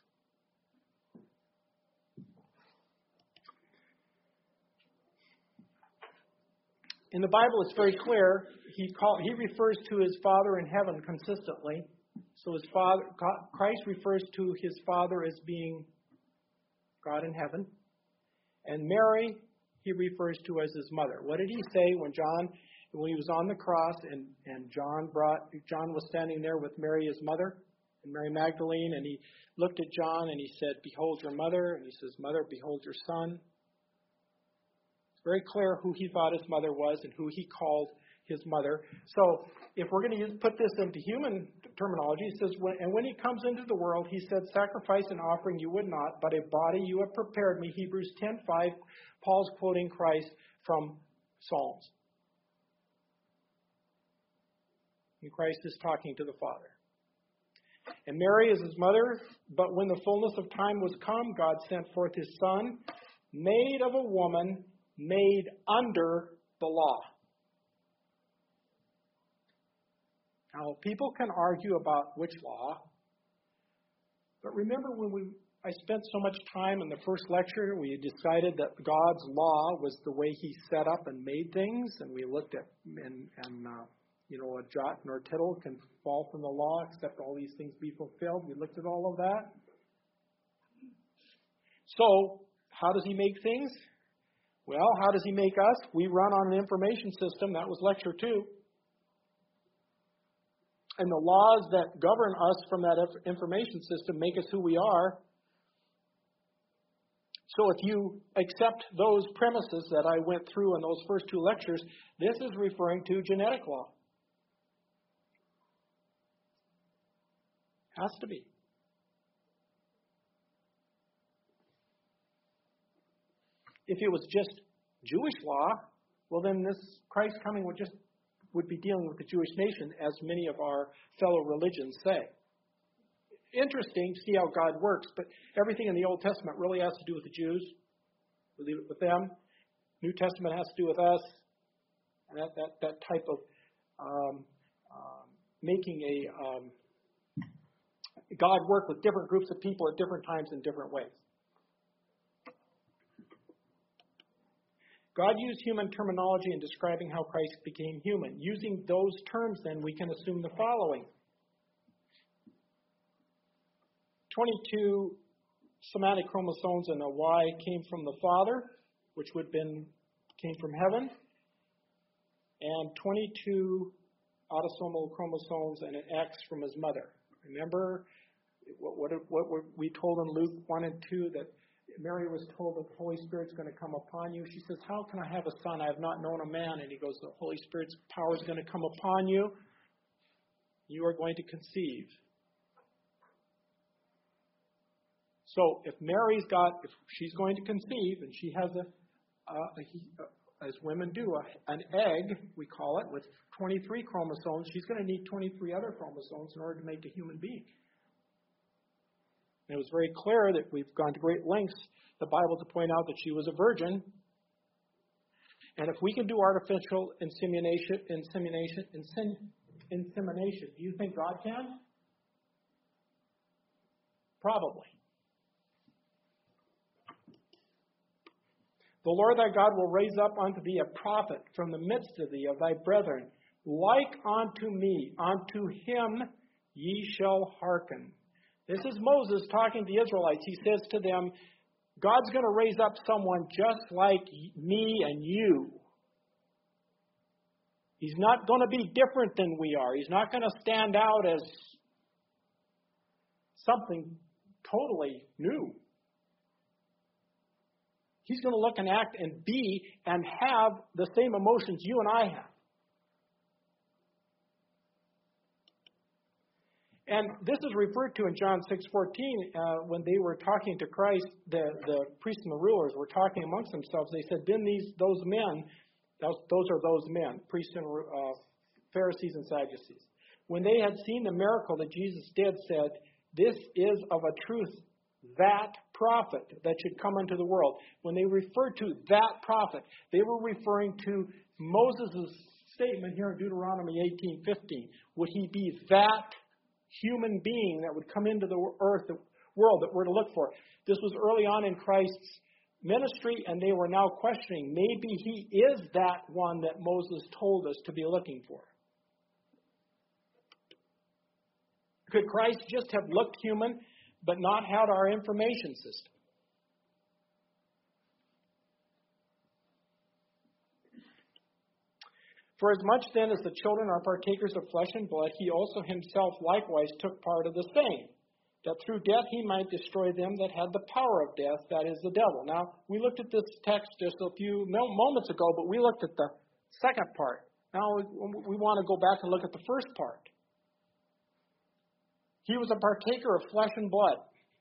In the Bible, it's very clear. He call, he refers to his Father in heaven consistently. So his Father, Christ refers to his Father as being God in heaven. And Mary, he refers to as his mother. What did he say when John, when he was on the cross and, and John brought, John was standing there with Mary, his mother, and Mary Magdalene, and he looked at John and he said, "Behold your mother," and he says, "Mother, behold your son." It's very clear who he thought his mother was and who he called his mother. So if we're going to use, put this into human terminology, it says, when, and when he comes into the world, he said, "Sacrifice and offering you would not, but a body you have prepared me." Hebrews ten five, Paul's quoting Christ from Psalms. And Christ is talking to the Father. And Mary is his mother, but when the fullness of time was come, God sent forth his Son, made of a woman, made under the law. Now, people can argue about which law, but remember when we I spent so much time in the first lecture, we decided that God's law was the way he set up and made things, and we looked at, and, and uh, you know, a jot nor tittle can fall from the law except all these things be fulfilled. We looked at all of that. So, how does he make things? Well, how does he make us? We run on an information system. That was lecture two. And the laws that govern us from that information system make us who we are. So if you accept those premises that I went through in those first two lectures, this is referring to genetic law. Has to be. If it was just Jewish law, well then this Christ coming would just would be dealing with the Jewish nation, as many of our fellow religions say. Interesting to see how God works, but everything in the Old Testament really has to do with the Jews. We leave it with them. New Testament has to do with us. And that, that, that type of um, um, making a um, God work with different groups of people at different times in different ways. God used human terminology in describing how Christ became human. Using those terms, then, we can assume the following. twenty-two somatic chromosomes and a Y came from the Father, which would have been came from heaven, and twenty-two autosomal chromosomes and an X from his mother. Remember what, what, what we told in Luke one and two, that Mary was told that the Holy Spirit's going to come upon you. She says, "How can I have a son? I have not known a man." And he goes, "The Holy Spirit's power is going to come upon you. You are going to conceive." So if Mary's got, if she's going to conceive, and she has a, uh, a as women do, a, an egg, we call it, with twenty-three chromosomes, she's going to need twenty-three other chromosomes in order to make a human being. And it was very clear that we've gone to great lengths, the Bible, to point out that she was a virgin. And if we can do artificial insemination, insemination, insemin, insemination, do you think God can? Probably. The Lord thy God will raise up unto thee a prophet from the midst of thee, of thy brethren, like unto me. Unto him ye shall hearken. This is Moses talking to the Israelites. He says to them, God's going to raise up someone just like me and you. He's not going to be different than we are. He's not going to stand out as something totally new. He's going to look and act and be and have the same emotions you and I have. And this is referred to in John six fourteen uh, when they were talking to Christ. The, the priests and the rulers were talking amongst themselves. They said, "Then these those men, those, those are those men, priests and uh, Pharisees and Sadducees, when they had seen the miracle that Jesus did, said, 'This is of a truth that prophet that should come into the world.'" When they referred to that prophet, they were referring to Moses' statement here in Deuteronomy eighteen fifteen. Would he be that human being that would come into the earth, the world that we're to look for? This was early on in Christ's ministry, and they were now questioning, maybe he is that one that Moses told us to be looking for. Could Christ just have looked human, but not had our information system? For as much then as the children are partakers of flesh and blood, he also himself likewise took part of the same, that through death he might destroy them that had the power of death, that is the devil. Now, we looked at this text just a few moments ago, but we looked at the second part. Now we want to go back and look at the first part. He was a partaker of flesh and blood.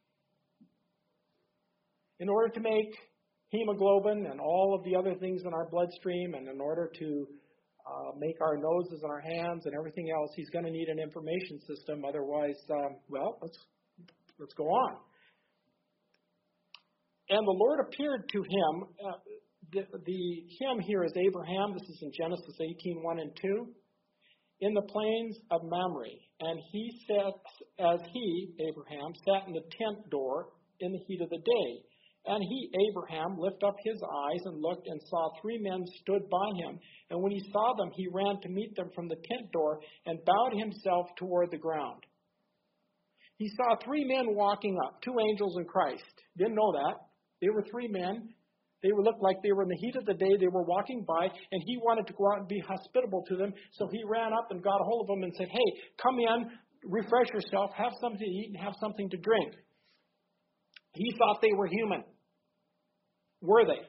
In order to make hemoglobin and all of the other things in our bloodstream, and in order to uh, make our noses and our hands and everything else, he's going to need an information system. Otherwise, um, well, let's let's go on. And the Lord appeared to him. Uh, the, the him here is Abraham. This is in Genesis eighteen, one and two. In the plains of Mamre, and he sat, as he, Abraham, sat in the tent door in the heat of the day. And he, Abraham, lifted up his eyes and looked and saw three men stood by him. And when he saw them, he ran to meet them from the tent door and bowed himself toward the ground. He saw three men walking up, two angels in Christ. Didn't know that. They were three men. They looked like they were in the heat of the day. They were walking by, and he wanted to go out and be hospitable to them. So he ran up and got a hold of them and said, "Hey, come in, refresh yourself, have something to eat, and have something to drink." He thought they were human. Were they?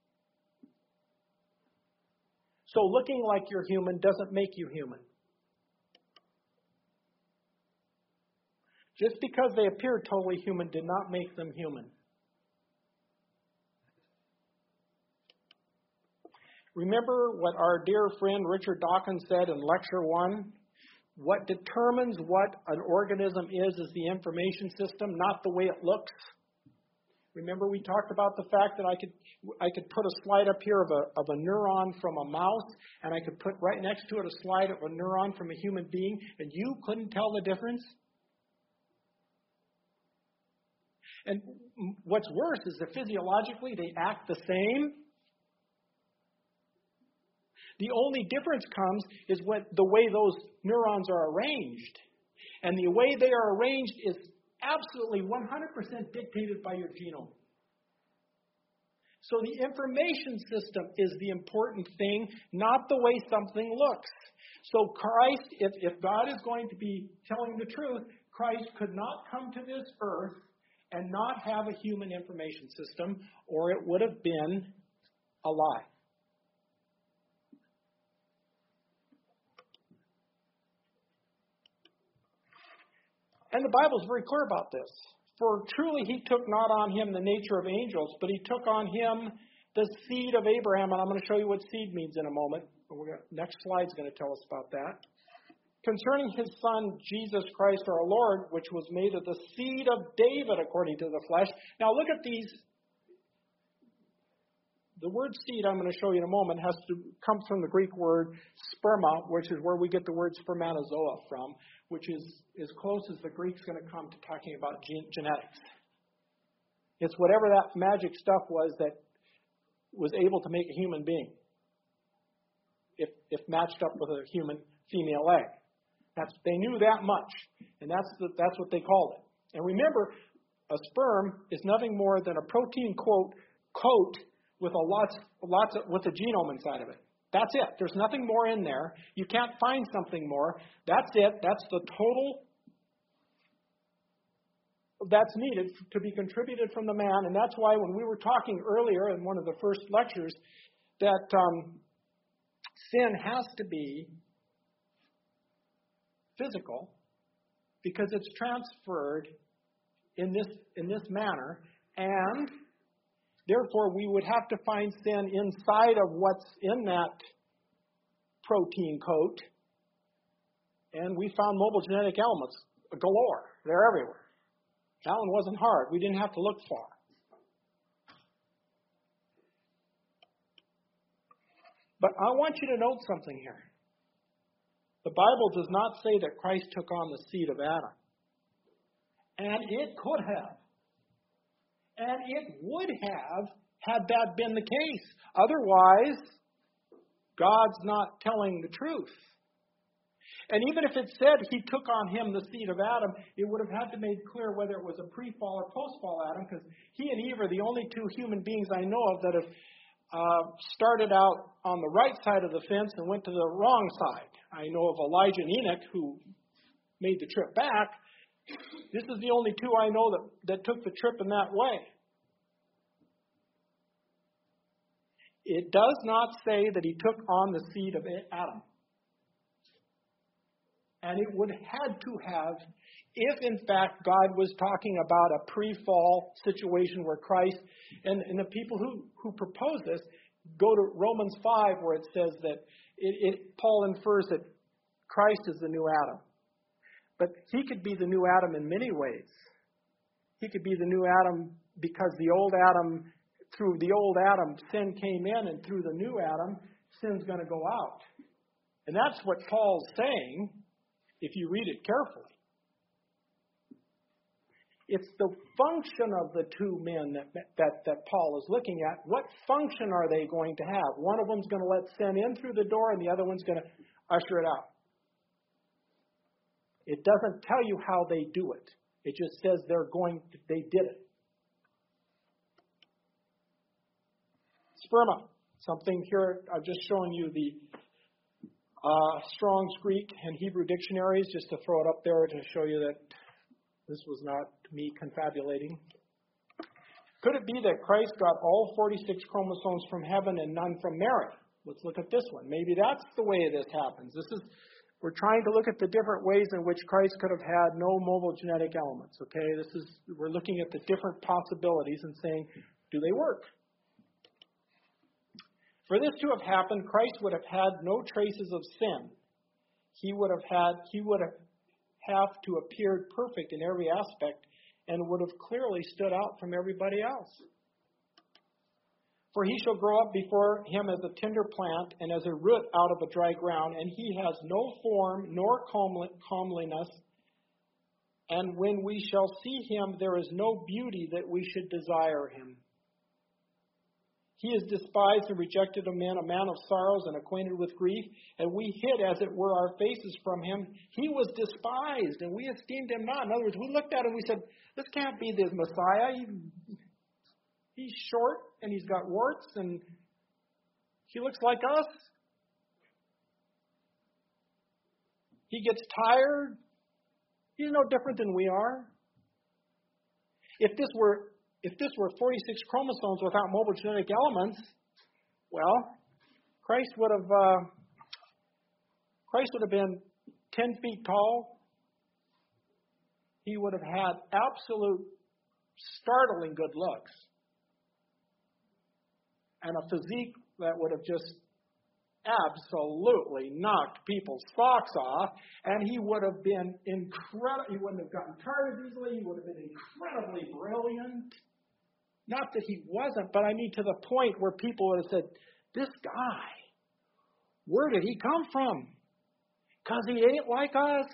So looking like you're human doesn't make you human. Just because they appeared totally human did not make them human. Remember what our dear friend Richard Dawkins said in Lecture one? What determines what an organism is is the information system, not the way it looks. Remember we talked about the fact that I could I could put a slide up here of a of a neuron from a mouse, and I could put right next to it a slide of a neuron from a human being, and you couldn't tell the difference? And what's worse is that physiologically they act the same. The only difference comes is what the way those neurons are arranged. And the way they are arranged is absolutely one hundred percent dictated by your genome. So the information system is the important thing, not the way something looks. So Christ, if, if God is going to be telling the truth, Christ could not come to this earth and not have a human information system, or it would have been a lie. And the Bible is very clear about this. For truly he took not on him the nature of angels, but he took on him the seed of Abraham. And I'm going to show you what seed means in a moment. We're going to, next slide is going to tell us about that. Concerning his son, Jesus Christ our Lord, which was made of the seed of David according to the flesh. Now look at these. The word seed I'm going to show you in a moment has to come from the Greek word sperma, which is where we get the word spermatozoa from, which is as close as the Greek's going to come to talking about gen- genetics. It's whatever that magic stuff was that was able to make a human being, if, if matched up with a human female egg. That's, they knew that much, and that's the, that's what they called it. And remember, a sperm is nothing more than a protein quote coat with a lots, lots of, with a genome inside of it. That's it. There's nothing more in there. You can't find something more. That's it. That's the total that's needed to be contributed from the man. And that's why when we were talking earlier in one of the first lectures, that um, sin has to be physical because it's transferred in this in this manner, and therefore we would have to find sin inside of what's in that protein coat, and we found mobile genetic elements galore. They're everywhere. That one wasn't hard. We didn't have to look far. But I want you to note something here. The Bible does not say that Christ took on the seed of Adam. And it could have. And it would have had that been the case. Otherwise, God's not telling the truth. And even if it said he took on him the seed of Adam, it would have had to make clear whether it was a pre-fall or post-fall Adam, because he and Eve are the only two human beings I know of that have uh, started out on the right side of the fence and went to the wrong side. I know of Elijah and Enoch who made the trip back. This is the only two I know that, that took the trip in that way. It does not say that he took on the seed of Adam. And it would have had to have, if in fact God was talking about a pre-fall situation where Christ, and, and the people who, who propose this, go to Romans five where it says that it, it, Paul infers that Christ is the new Adam. But he could be the new Adam in many ways. He could be the new Adam because the old Adam, through the old Adam, sin came in, and through the new Adam, sin's going to go out. And that's what Paul's saying if you read it carefully. It's the function of the two men that, that, that Paul is looking at. What function are they going to have? One of them's going to let sin in through the door, and the other one's going to usher it out. It doesn't tell you how they do it. It just says they're going to, they did it. Sperma. Something here, I've just shown you the uh, Strong's Greek and Hebrew dictionaries, just to throw it up there to show you that this was not me confabulating. Could it be that Christ got all forty-six chromosomes from heaven and none from Mary? Let's look at this one. Maybe that's the way this happens. This is We're trying to look at the different ways in which Christ could have had no mobile genetic elements. Okay, this is we're looking at the different possibilities and saying, do they work? For this to have happened, Christ would have had no traces of sin. He would have had he would have, have to appeared perfect in every aspect and would have clearly stood out from everybody else. For he shall grow up before him as a tender plant and as a root out of a dry ground, and he has no form nor comeliness. And when we shall see him, there is no beauty that we should desire him. He is despised and rejected of men, a man of sorrows and acquainted with grief, and we hid, as it were, our faces from him. He was despised, and we esteemed him not. In other words, we looked at him and we said, this can't be the Messiah. He, He's short, and he's got warts, and he looks like us. He gets tired. He's no different than we are. If this were if this were forty-six chromosomes without mobile genetic elements, well, Christ would have uh, Christ would have been ten feet tall. He would have had absolute, startling good looks. And a physique that would have just absolutely knocked people's socks off. And he would have been incredible. He wouldn't have gotten tired easily. He would have been incredibly brilliant. Not that he wasn't, but I mean to the point where people would have said, this guy, where did he come from? Because he ain't like us.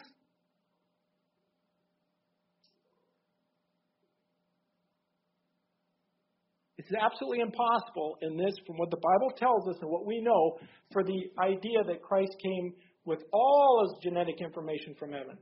It's absolutely impossible in this, from what the Bible tells us and what we know, for the idea that Christ came with all his genetic information from heaven.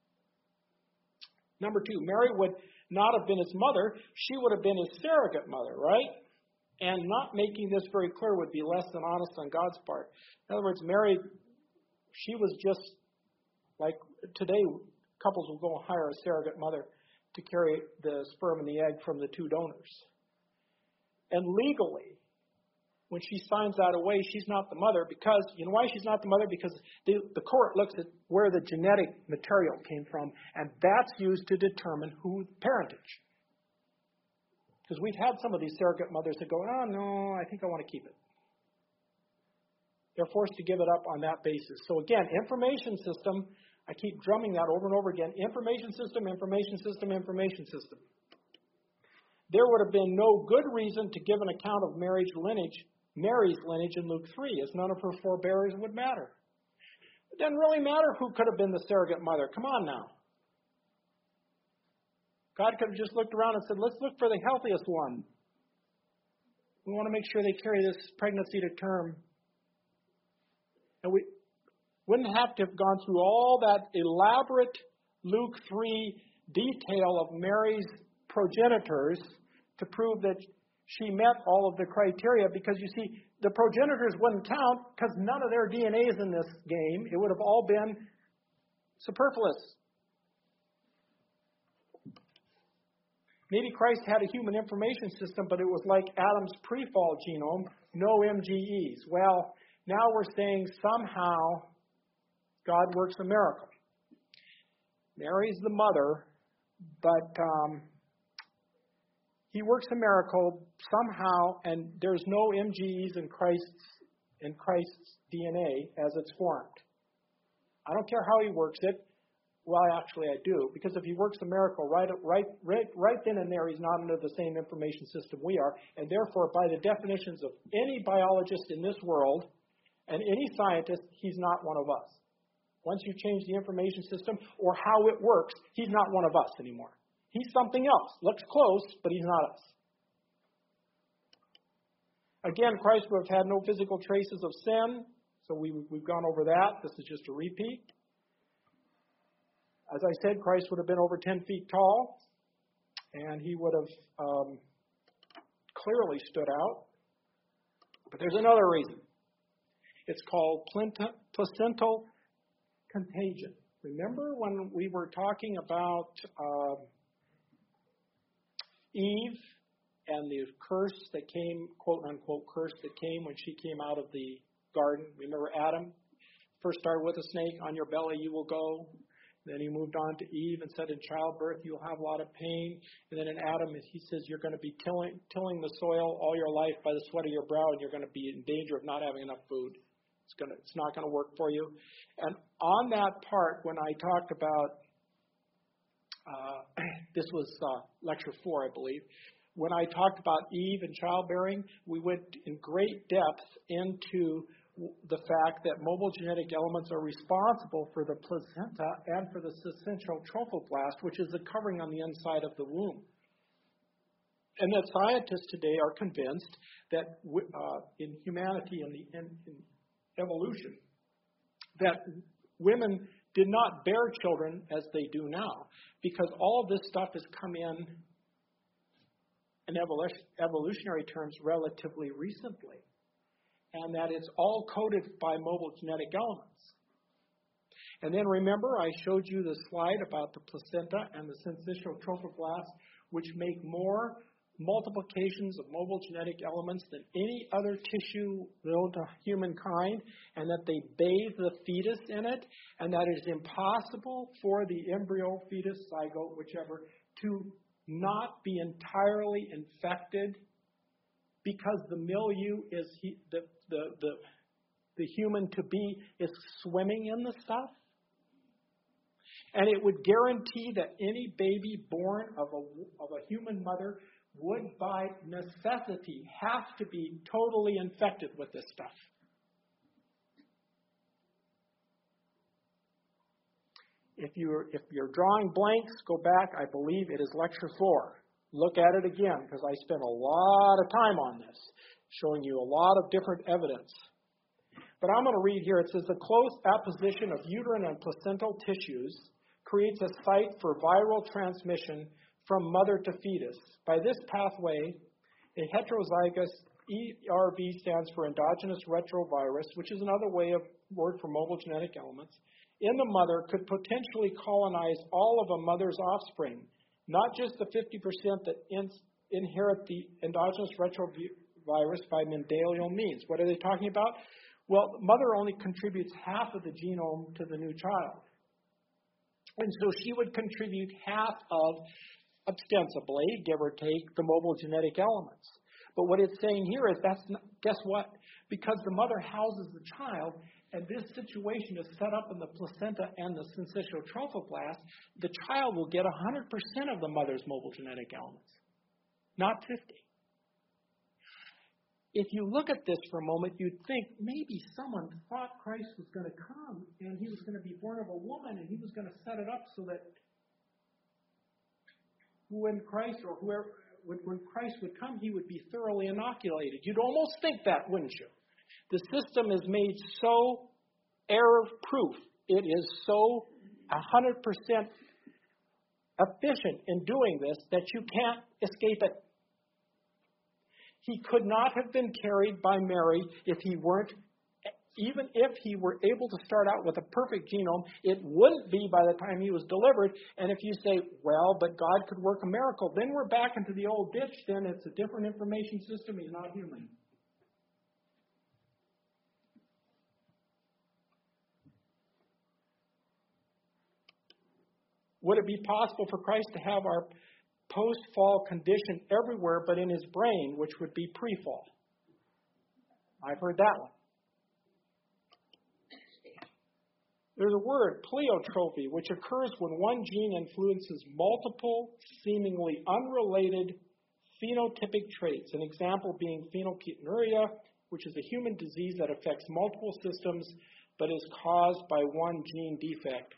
Number two, Mary would not have been his mother. She would have been his surrogate mother, right? And not making this very clear would be less than honest on God's part. In other words, Mary, she was just like today, couples will go and hire a surrogate mother to carry the sperm and the egg from the two donors. And legally, when she signs that away, she's not the mother because, you know why she's not the mother? Because the, the court looks at where the genetic material came from, and that's used to determine who parentage. Because we've had some of these surrogate mothers that go, oh, no, I think I want to keep it. They're forced to give it up on that basis. So again, information system, I keep drumming that over and over again, information system, information system, information system. There would have been no good reason to give an account of Mary's lineage, Mary's lineage in Luke three, as none of her forebears would matter. It doesn't really matter who could have been the surrogate mother. Come on now. God could have just looked around and said, let's look for the healthiest one. We want to make sure they carry this pregnancy to term. And we wouldn't have to have gone through all that elaborate Luke three detail of Mary's progenitors to prove that she met all of the criteria, because you see, the progenitors wouldn't count because none of their D N A is in this game. It would have all been superfluous. Maybe Christ had a human information system, but it was like Adam's pre-fall genome, no M G Es. Well, now we're saying somehow God works a miracle. Mary's the mother, but um, he works a miracle somehow, and there's no M G Es in Christ's in Christ's D N A as it's formed. I don't care how he works it. Well, actually, I do, because if he works a miracle right, right, right, right then and there, he's not under the same information system we are, and therefore, by the definitions of any biologist in this world and any scientist, he's not one of us. Once you change the information system or how it works, he's not one of us anymore. He's something else. Looks close, but he's not us. Again, Christ would have had no physical traces of sin, so we, we've gone over that. This is just a repeat. As I said, Christ would have been over ten feet tall, and he would have um, clearly stood out. But there's another reason. It's called placental contagion. Remember when we were talking about uh, Eve and the curse that came, quote unquote curse that came when she came out of the garden? Remember Adam? First started with a snake, on your belly you will go. Then he moved on to Eve and said, in childbirth you'll have a lot of pain. And then in Adam, he says you're going to be tilling, tilling the soil all your life by the sweat of your brow, and you're going to be in danger of not having enough food. It's going to, it's not going to work for you. And on that part, when I talked about, uh, this was uh, lecture four, I believe, when I talked about Eve and childbearing, we went in great depth into the fact that mobile genetic elements are responsible for the placenta and for the central trophoblast, which is the covering on the inside of the womb. And that scientists today are convinced that uh, in humanity and in, in, in evolution, that women did not bear children as they do now, because all of this stuff has come in, in evolution, evolutionary terms, relatively recently. And that it's all coded by mobile genetic elements. And then remember, I showed you the slide about the placenta and the syncytial trophoblast, which make more multiplications of mobile genetic elements than any other tissue known to humankind, and that they bathe the fetus in it, and that it is impossible for the embryo, fetus, zygote, whichever, to not be entirely infected, because the milieu is he, the, the the the human to be is swimming in the stuff. And it would guarantee that any baby born of a of a human mother would by necessity have to be totally infected with this stuff. If you're if you're drawing blanks, go back. I believe it is lecture four. Look at it again, because I spent a lot of time on this, showing you a lot of different evidence. But I'm going to read here. It says, the close apposition of uterine and placental tissues creates a site for viral transmission from mother to fetus. By this pathway, a heterozygous, E R V stands for endogenous retrovirus, which is another way of word for mobile genetic elements, in the mother could potentially colonize all of a mother's offspring, not just the fifty percent that in, inherit the endogenous retrovirus by Mendelian means. What are they talking about? Well, the mother only contributes half of the genome to the new child. And so she would contribute half of, ostensibly, give or take, the mobile genetic elements. But what it's saying here is, that's not, guess what? Because the mother houses the child, and this situation is set up in the placenta and the syncytial trophoblast, the child will get one hundred percent of the mother's mobile genetic elements, not fifty. If you look at this for a moment, you'd think maybe someone thought Christ was going to come and he was going to be born of a woman and he was going to set it up so that when Christ or whoever, when Christ would come, he would be thoroughly inoculated. You'd almost think that, wouldn't you? The system is made so error-proof. It is so one hundred percent efficient in doing this that you can't escape it. He could not have been carried by Mary if he weren't, even if he were able to start out with a perfect genome, it wouldn't be by the time he was delivered. And if you say, well, but God could work a miracle, then we're back into the old ditch. Then it's a different information system. He's not human. Would it be possible for Christ to have our post-fall condition everywhere but in his brain, which would be pre-fall? I've heard that one. There's a word, pleiotropy, which occurs when one gene influences multiple, seemingly unrelated phenotypic traits. An example being phenylketonuria, which is a human disease that affects multiple systems but is caused by one gene defect.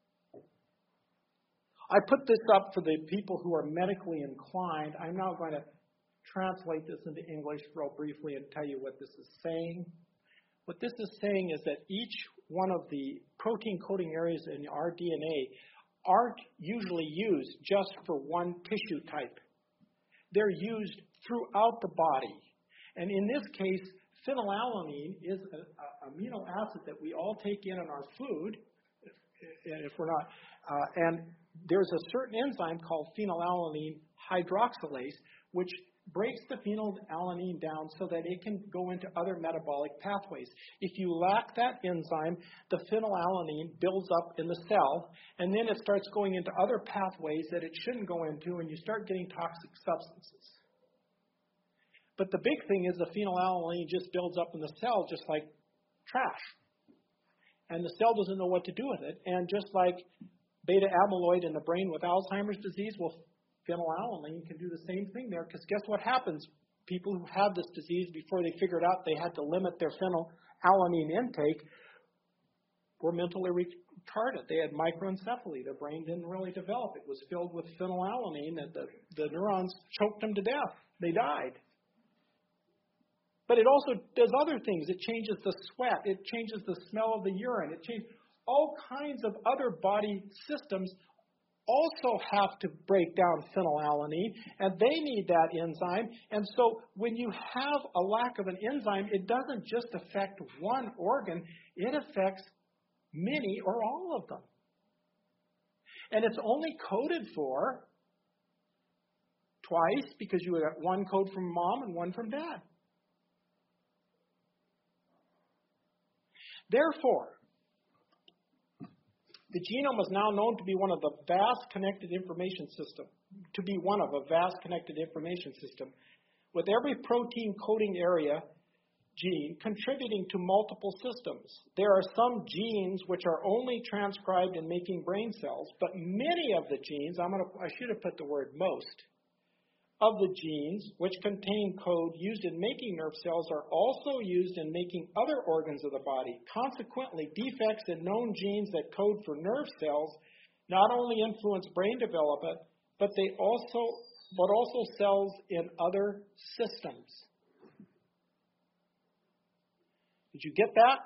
I put this up for the people who are medically inclined. I'm now going to translate this into English real briefly and tell you what this is saying. What this is saying is that each one of the protein coding areas in our D N A aren't usually used just for one tissue type. They're used throughout the body. And in this case, phenylalanine is an amino acid that we all take in in our food, if we're not, uh, and there's a certain enzyme called phenylalanine hydroxylase, which breaks the phenylalanine down so that it can go into other metabolic pathways. If you lack that enzyme, the phenylalanine builds up in the cell, and then it starts going into other pathways that it shouldn't go into, and you start getting toxic substances. But the big thing is the phenylalanine just builds up in the cell just like trash. And the cell doesn't know what to do with it. And just like beta amyloid in the brain with Alzheimer's disease, well, phenylalanine can do the same thing there, because guess what happens? People who have this disease, before they figured out they had to limit their phenylalanine intake, were mentally retarded. They had microencephaly. Their brain didn't really develop. It was filled with phenylalanine, and the, the neurons choked them to death. They died. But it also does other things. It changes the sweat. It changes the smell of the urine. It changes all kinds of other body systems also have to break down phenylalanine, and they need that enzyme. And so when you have a lack of an enzyme, it doesn't just affect one organ, it affects many or all of them. And it's only coded for twice because you got one code from mom and one from dad. Therefore, the genome is now known to be one of the vast connected information system, to be one of a vast connected information system, with every protein coding area gene contributing to multiple systems. There are some genes which are only transcribed in making brain cells, but many of the genes, I'm gonna, I should have put the word most, of the genes which contain code used in making nerve cells are also used in making other organs of the body. Consequently, defects in known genes that code for nerve cells not only influence brain development, but they also, but also cells in other systems. Did you get that?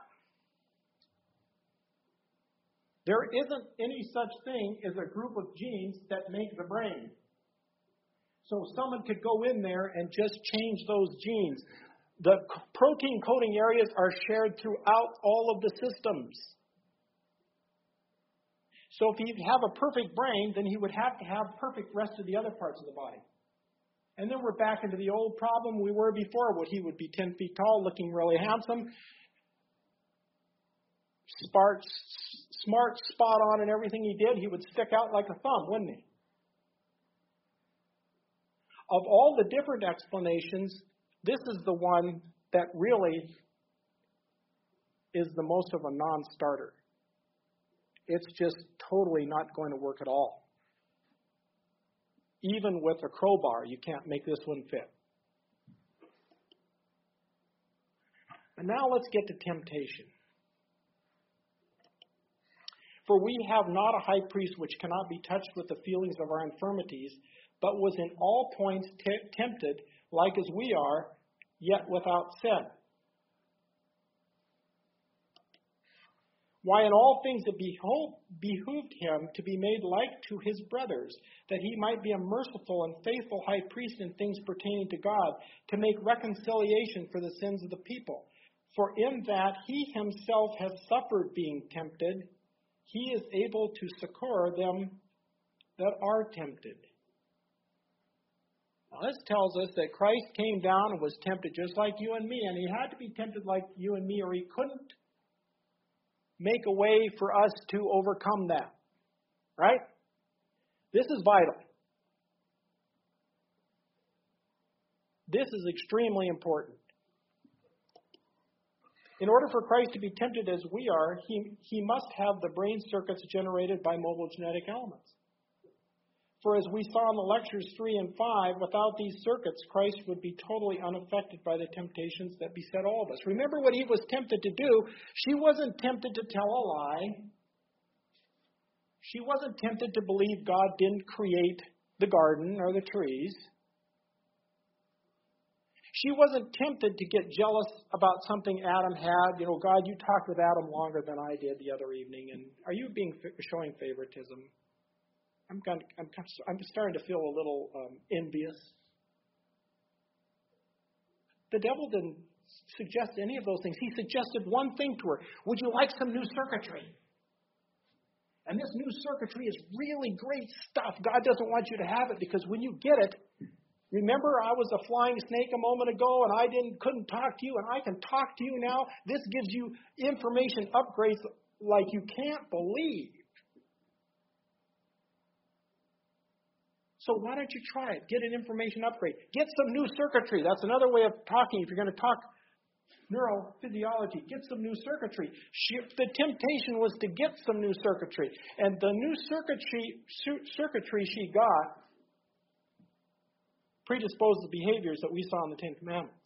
There isn't any such thing as a group of genes that make the brain. So someone could go in there and just change those genes. The protein coding areas are shared throughout all of the systems. So if he'd have a perfect brain, then he would have to have perfect rest of the other parts of the body. And then we're back into the old problem we were before. What he would be ten feet tall, looking really handsome, smart, smart, spot on in everything he did. He would stick out like a thumb, wouldn't he? Of all the different explanations, this is the one that really is the most of a non-starter. It's just totally not going to work at all. Even with a crowbar, you can't make this one fit. And now let's get to temptation. For we have not a high priest which cannot be touched with the feelings of our infirmities, but was in all points t- tempted, like as we are, yet without sin. Why, in all things it behooved him to be made like to his brothers, that he might be a merciful and faithful high priest in things pertaining to God, to make reconciliation for the sins of the people. For in that he himself has suffered being tempted, he is able to succor them that are tempted. Now, this tells us that Christ came down and was tempted just like you and me, and he had to be tempted like you and me, or he couldn't make a way for us to overcome that. Right? This is vital. This is extremely important. In order for Christ to be tempted as we are, he, he must have the brain circuits generated by mobile genetic elements. For as we saw in the lectures three and five, without these circuits, Christ would be totally unaffected by the temptations that beset all of us. Remember what he was tempted to do. She wasn't tempted to tell a lie. She wasn't tempted to believe God didn't create the garden or the trees. She wasn't tempted to get jealous about something Adam had. You know, God, you talked with Adam longer than I did the other evening, and are you being showing favoritism? I'm kind of, I'm, I'm starting to feel a little um, envious. The devil didn't suggest any of those things. He suggested one thing to her. Would you like some new circuitry? And this new circuitry is really great stuff. God doesn't want you to have it because when you get it, remember I was a flying snake a moment ago and I didn't couldn't talk to you, and I can talk to you now. This gives you information upgrades like you can't believe. So why don't you try it? Get an information upgrade. Get some new circuitry. That's another way of talking. If you're going to talk neurophysiology, get some new circuitry. She, the temptation was to get some new circuitry. And the new circuitry, circuitry she got predisposed the behaviors that we saw in the Ten Commandments.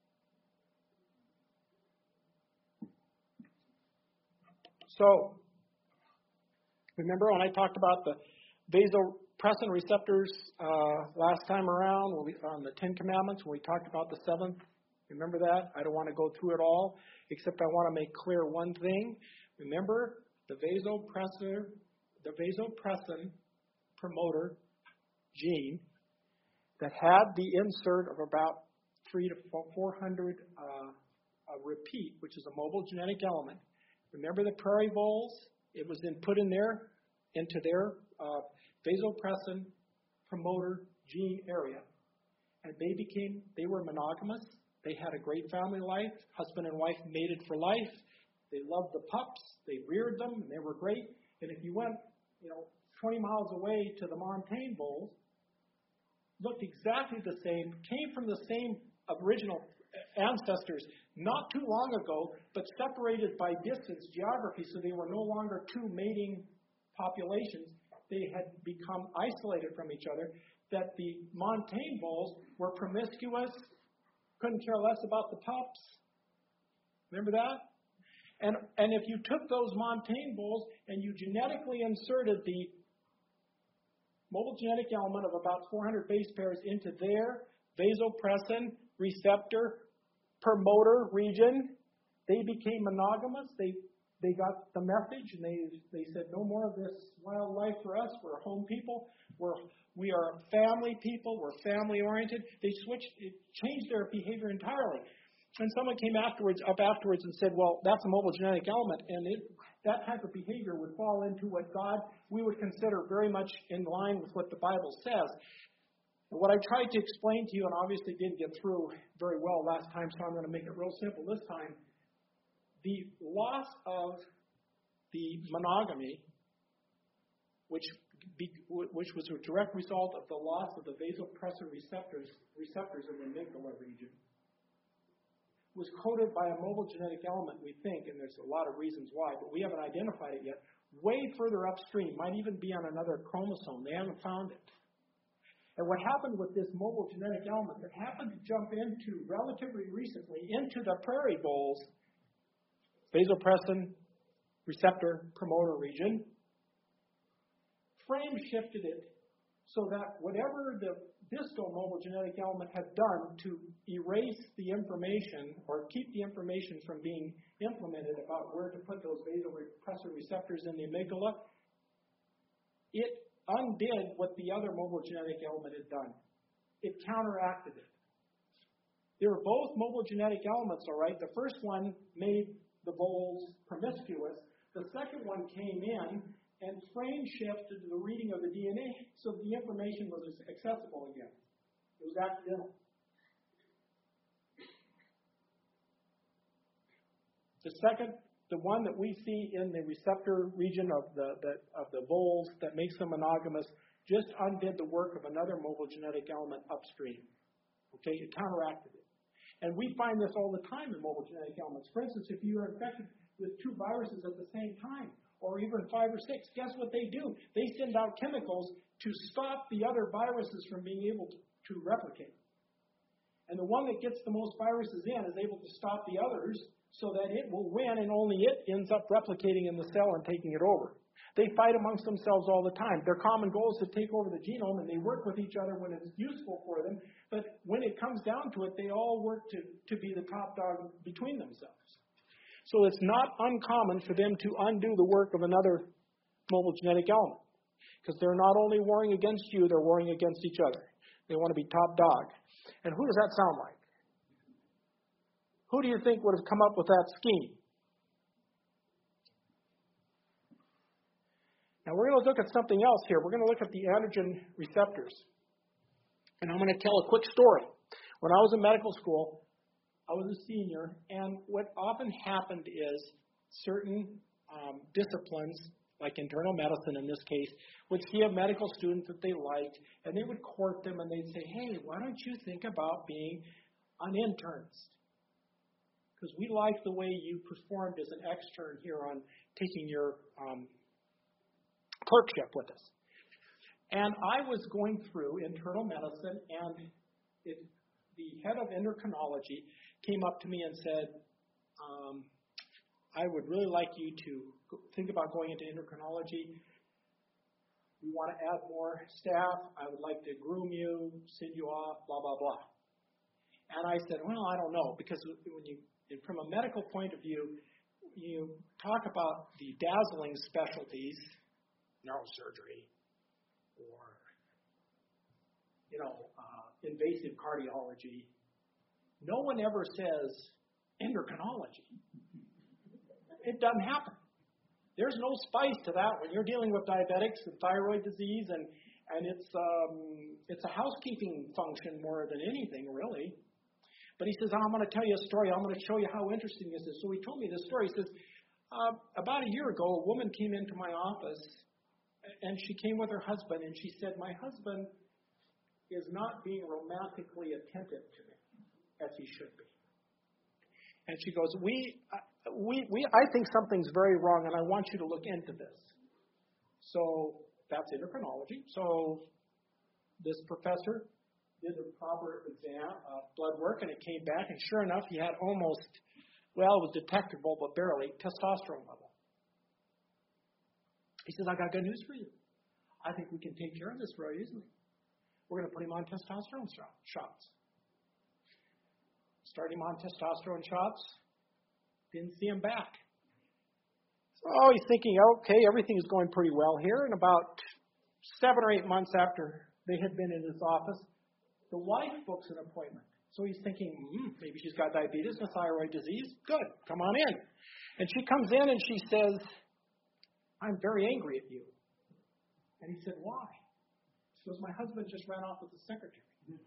So, remember when I talked about the vasopressin receptors uh, last time around when we, on the Ten Commandments, when we talked about the seventh? Remember that? I don't want to go through it all, except I want to make clear one thing. Remember the vasopressor, the vasopressin promoter gene that had the insert of about three to four hundred uh, a repeat, which is a mobile genetic element. Remember the prairie voles? It was then put in there into their uh, vasopressin promoter gene area, and they became they were monogamous. They had a great family life. Husband and wife mated for life. They loved the pups. They reared them, and they were great. And if you went, you know, twenty miles away to the Montane voles, looked exactly the same, came from the same original ancestors not too long ago, but separated by distance, geography, so they were no longer two mating populations. They had become isolated from each other, that the Montane voles were promiscuous, couldn't care less about the pups. Remember that? And, and if you took those Montane voles and you genetically inserted the mobile genetic element of about four hundred base pairs into their vasopressin receptor promoter region, they became monogamous. They they got the message, and they they said, no more of this wildlife for us. We're a home people. We're we are family people. We're family oriented. They switched, it changed their behavior entirely. And someone came afterwards up afterwards and said, well, that's a mobile genetic element, and it that type of behavior would fall into what God, we would consider very much in line with what the Bible says. And what I tried to explain to you, and obviously didn't get through very well last time, so I'm going to make it real simple this time. The loss of the monogamy, which be, which was a direct result of the loss of the vasopressin receptors receptors in the amygdala region, was coded by a mobile genetic element, we think, and there's a lot of reasons why, but we haven't identified it yet, way further upstream, might even be on another chromosome. They haven't found it. And what happened with this mobile genetic element that happened to jump into, relatively recently, into the prairie voles, vasopressin receptor promoter region, frame shifted it so that whatever the distal mobile genetic element had done to erase the information or keep the information from being implemented about where to put those vasopressor receptors in the amygdala, it undid what the other mobile genetic element had done. It counteracted it. They were both mobile genetic elements, all right. The first one made the voles promiscuous. The second one came in and frame shifted the reading of the D N A so the information was accessible again. It was accidental. The second, the one that we see in the receptor region of the, the of the voles that makes them monogamous, just undid the work of another mobile genetic element upstream. Okay, it counteracted it. And we find this all the time in mobile genetic elements. For instance, if you are infected with two viruses at the same time, or even five or six, guess what they do? They send out chemicals to stop the other viruses from being able to, to replicate. And the one that gets the most viruses in is able to stop the others so that it will win, and only it ends up replicating in the cell and taking it over. They fight amongst themselves all the time. Their common goal is to take over the genome, and they work with each other when it's useful for them. But when it comes down to it, they all work to, to be the top dog between themselves. So it's not uncommon for them to undo the work of another mobile genetic element. Because they're not only warring against you, they're warring against each other. They want to be top dog. And who does that sound like? Who do you think would have come up with that scheme? Now we're going to look at something else here. We're going to look at the androgen receptors. And I'm going to tell a quick story. When I was in medical school, I was a senior, and what often happened is certain um, disciplines, like internal medicine in this case, would see a medical student that they liked, and they would court them, and they'd say, hey, why don't you think about being an internist? Because we like the way you performed as an extern here on taking your um, clerkship with us. And I was going through internal medicine, and it, the head of endocrinology came up to me and said, um, I would really like you to think about going into endocrinology. We want to add more staff. I would like to groom you, send you off, blah, blah, blah. And I said, well, I don't know, because when you, from a medical point of view, you talk about the dazzling specialties, neurosurgery, or, you know, uh, invasive cardiology. No one ever says endocrinology. It doesn't happen. There's no spice to that when you're dealing with diabetics and thyroid disease, and, and it's, um, it's a housekeeping function more than anything, really. But he says, oh, I'm going to tell you a story. I'm going to show you how interesting this is. So he told me this story. He says, uh, about a year ago, a woman came into my office, and she came with her husband, and she said, my husband is not being romantically attentive to me as he should be. And she goes, we, we, we, I think something's very wrong, and I want you to look into this. So that's endocrinology. So this professor did the proper exam, uh, blood work, and it came back, and sure enough, he had almost, well, it was detectable, but barely, testosterone level. He says, I got good news for you. I think we can take care of this very easily. We're going to put him on testosterone shots. Started him on testosterone shots. Didn't see him back. So he's thinking, okay, everything is going pretty well here. And about seven or eight months after they had been in his office, the wife books an appointment. So he's thinking, mm, maybe she's got diabetes and thyroid disease. Good, come on in. And she comes in and she says, I'm very angry at you. And he said, why? He goes, my husband just ran off with the secretary.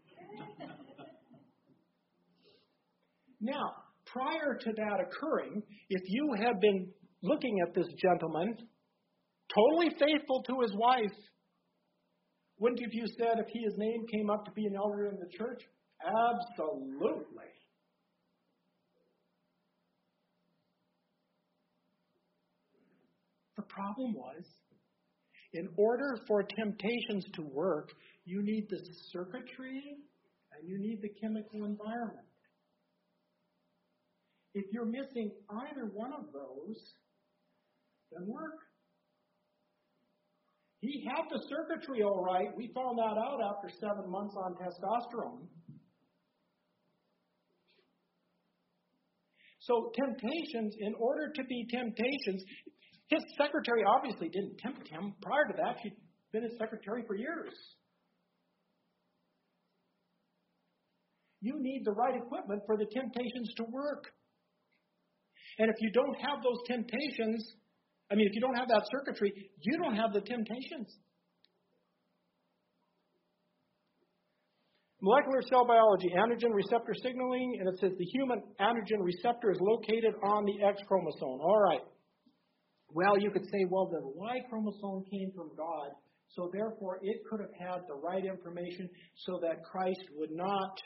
Now, prior to that occurring, if you had been looking at this gentleman, totally faithful to his wife, wouldn't you have said if he, his name came up to be an elder in the church? Absolutely. The problem was, in order for temptations to work, you need the circuitry and you need the chemical environment. If you're missing either one of those, then work. He had the circuitry all right. We found that out after seven months on testosterone. So temptations, in order to be temptations, his secretary obviously didn't tempt him. Prior to that, she'd been his secretary for years. You need the right equipment for the temptations to work. And if you don't have those temptations, I mean, if you don't have that circuitry, you don't have the temptations. Molecular cell biology, androgen receptor signaling, and it says the human androgen receptor is located on the X chromosome. All right. Well, you could say, well, the Y chromosome came from God, so therefore it could have had the right information so that Christ would not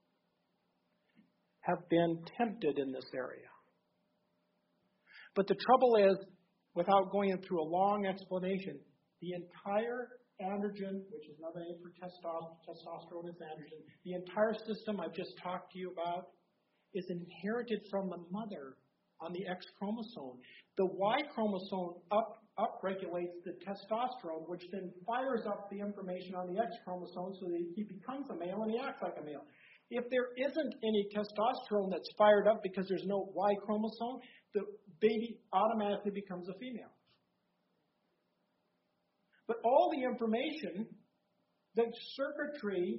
have been tempted in this area. But the trouble is, without going through a long explanation, the entire androgen, which is another name for testosterone, testosterone is androgen, the entire system I've just talked to you about is inherited from the mother on the X chromosome. The Y chromosome up upregulates the testosterone, which then fires up the information on the X chromosome so that he becomes a male and he acts like a male. If there isn't any testosterone that's fired up because there's no Y chromosome, the baby automatically becomes a female. But all the information, the circuitry,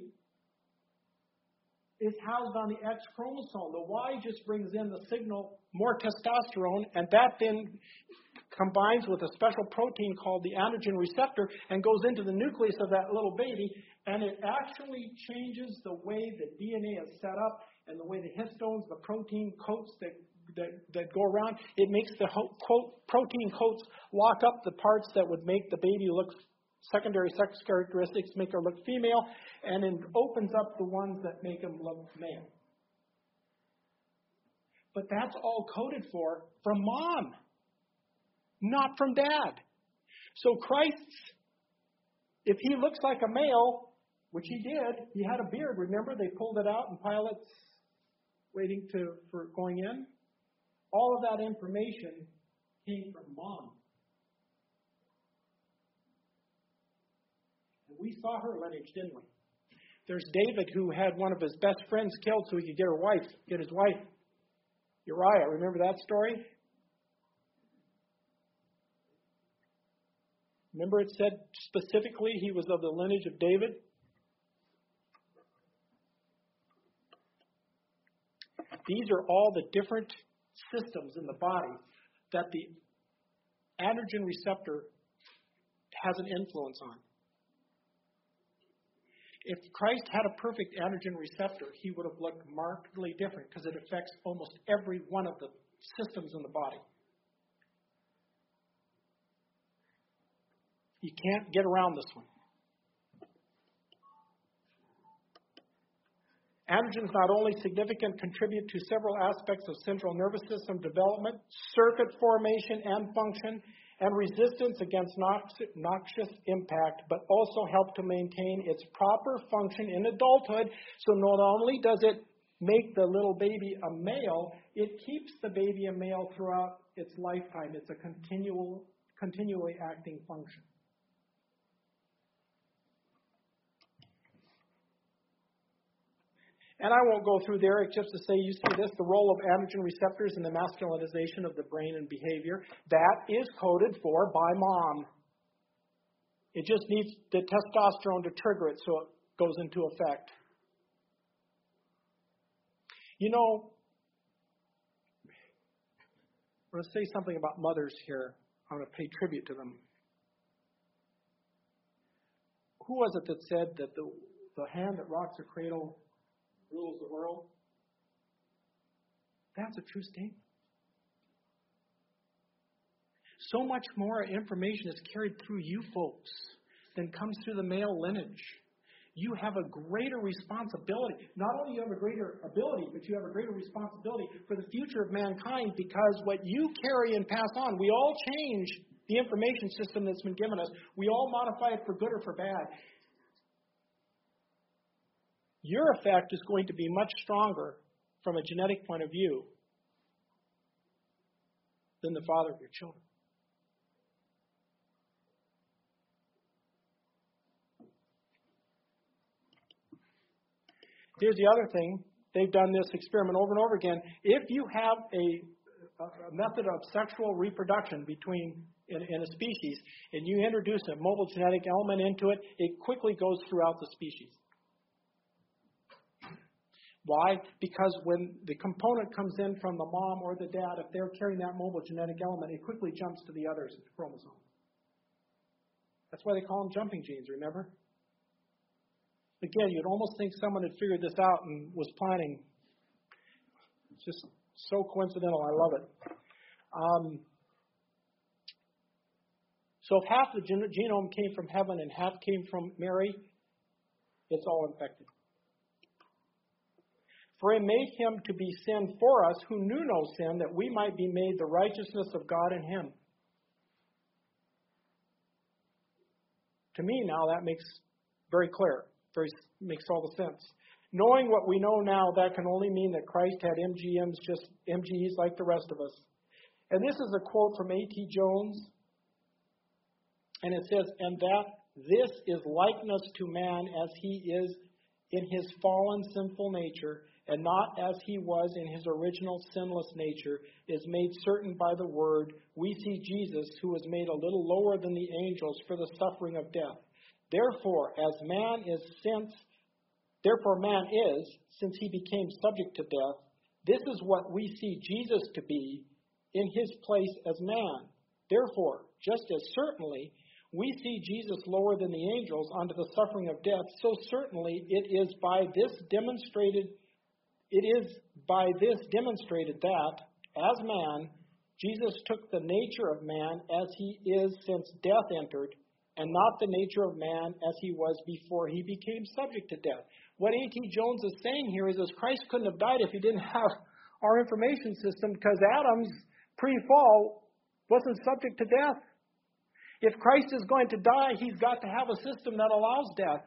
is housed on the X chromosome. The Y just brings in the signal, more testosterone, and that then combines with a special protein called the androgen receptor and goes into the nucleus of that little baby, and it actually changes the way the D N A is set up and the way the histones, the protein coats that that, that go around. It makes the ho- quote, protein coats lock up the parts that would make the baby look, secondary sex characteristics make her look female, and it opens up the ones that make them look male. But that's all coded for from mom, not from dad. So Christ's, if he looks like a male, which he did, he had a beard, remember? They pulled it out and Pilate's waiting to for going in. All of that information came from mom. And we saw her lineage, didn't we? There's David, who had one of his best friends killed so he could get her wife, get his wife, Uriah. Remember that story? Remember it said specifically he was of the lineage of David? These are all the different systems in the body that the androgen receptor has an influence on. If Christ had a perfect androgen receptor, he would have looked markedly different because it affects almost every one of the systems in the body. You can't get around this one. Androgens not only significant contribute to several aspects of central nervous system development, circuit formation and function, and resistance against noxious impact, but also help to maintain its proper function in adulthood. So not only does it make the little baby a male, it keeps the baby a male throughout its lifetime. It's a continual, continually acting function. And I won't go through there, just to say, you see this, the role of androgen receptors in the masculinization of the brain and behavior. That is coded for by mom. It just needs the testosterone to trigger it so it goes into effect. You know, I'm going to say something about mothers here. I'm going to pay tribute to them. Who was it that said that the, the hand that rocks the cradle rules the world? That's a true statement. So much more information is carried through you folks than comes through the male lineage. You have a greater responsibility. Not only do you have a greater ability, but you have a greater responsibility for the future of mankind, because what you carry and pass on, we all change the information system that's been given us. We all modify it for good or for bad. Your effect is going to be much stronger from a genetic point of view than the father of your children. Here's the other thing. They've done this experiment over and over again. If you have a, a method of sexual reproduction between in, in a species, and you introduce a mobile genetic element into it, it quickly goes throughout the species. Why? Because when the component comes in from the mom or the dad, if they're carrying that mobile genetic element, it quickly jumps to the others' chromosomes. That's why they call them jumping genes, remember? Again, you'd almost think someone had figured this out and was planning. It's just so coincidental. I love it. Um, so if half the gen- genome came from heaven and half came from Mary, it's all infected. For he made him to be sin for us who knew no sin, that we might be made the righteousness of God in him. To me now that makes very clear. Very, makes all the sense. Knowing what we know now, that can only mean that Christ had M G Ms, just M G Es like the rest of us. And this is a quote from A T Jones. And it says, and that this is likeness to man as he is in his fallen sinful nature, and not as he was in his original sinless nature, is made certain by the word, we see Jesus, who was made a little lower than the angels for the suffering of death. Therefore, as man is since, therefore man is, since he became subject to death, this is what we see Jesus to be in his place as man. Therefore, just as certainly we see Jesus lower than the angels unto the suffering of death, so certainly it is by this demonstrated, it is by this demonstrated that, as man, Jesus took the nature of man as he is since death entered, and not the nature of man as he was before he became subject to death. What A T Jones is saying here is that Christ couldn't have died if he didn't have our information system, because Adam's pre-fall wasn't subject to death. If Christ is going to die, he's got to have a system that allows death.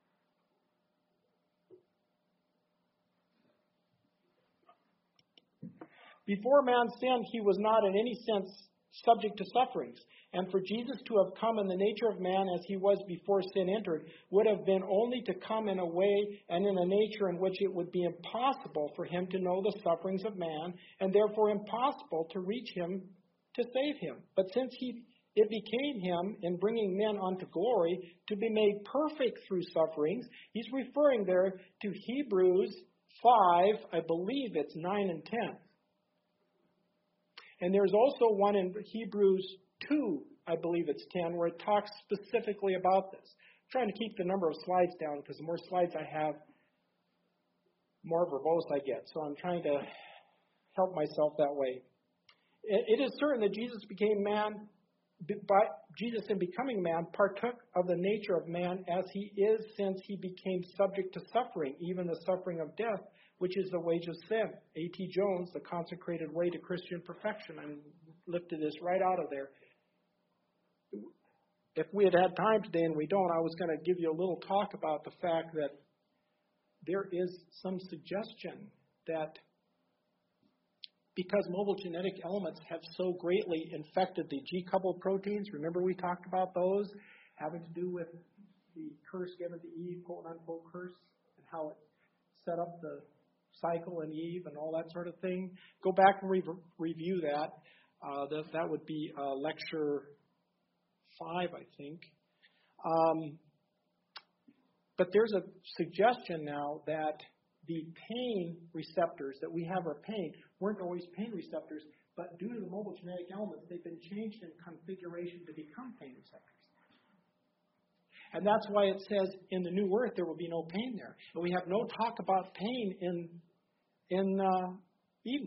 Before man sinned, he was not in any sense subject to sufferings. And for Jesus to have come in the nature of man as he was before sin entered would have been only to come in a way and in a nature in which it would be impossible for him to know the sufferings of man, and therefore impossible to reach him to save him. But since he it became him in bringing men unto glory to be made perfect through sufferings, he's referring there to Hebrews five, I believe it's nine and ten. And there's also one in Hebrews two, I believe it's ten, where it talks specifically about this. I'm trying to keep the number of slides down, because the more slides I have, more verbose I get. So I'm trying to help myself that way. It is certain that Jesus became man, by Jesus in becoming man, partook of the nature of man as he is since he became subject to suffering, even the suffering of death, which is the wage of sin. A T Jones, The Consecrated Way to Christian Perfection, I lifted this right out of there. If we had had time today, and we don't, I was going to give you a little talk about the fact that there is some suggestion that because mobile genetic elements have so greatly infected the G-coupled proteins, remember we talked about those, having to do with the curse given to Eve, quote-unquote curse, and how it set up the cycle in Eve and all that sort of thing. Go back and re- review that. Uh, that. That would be uh, lecture five, I think. Um, but there's a suggestion now that the pain receptors that we have our pain weren't always pain receptors. But due to the mobile genetic elements, they've been changed in configuration to become pain receptors. And that's why it says in the new earth there will be no pain there. And we have no talk about pain in, in uh, Eden.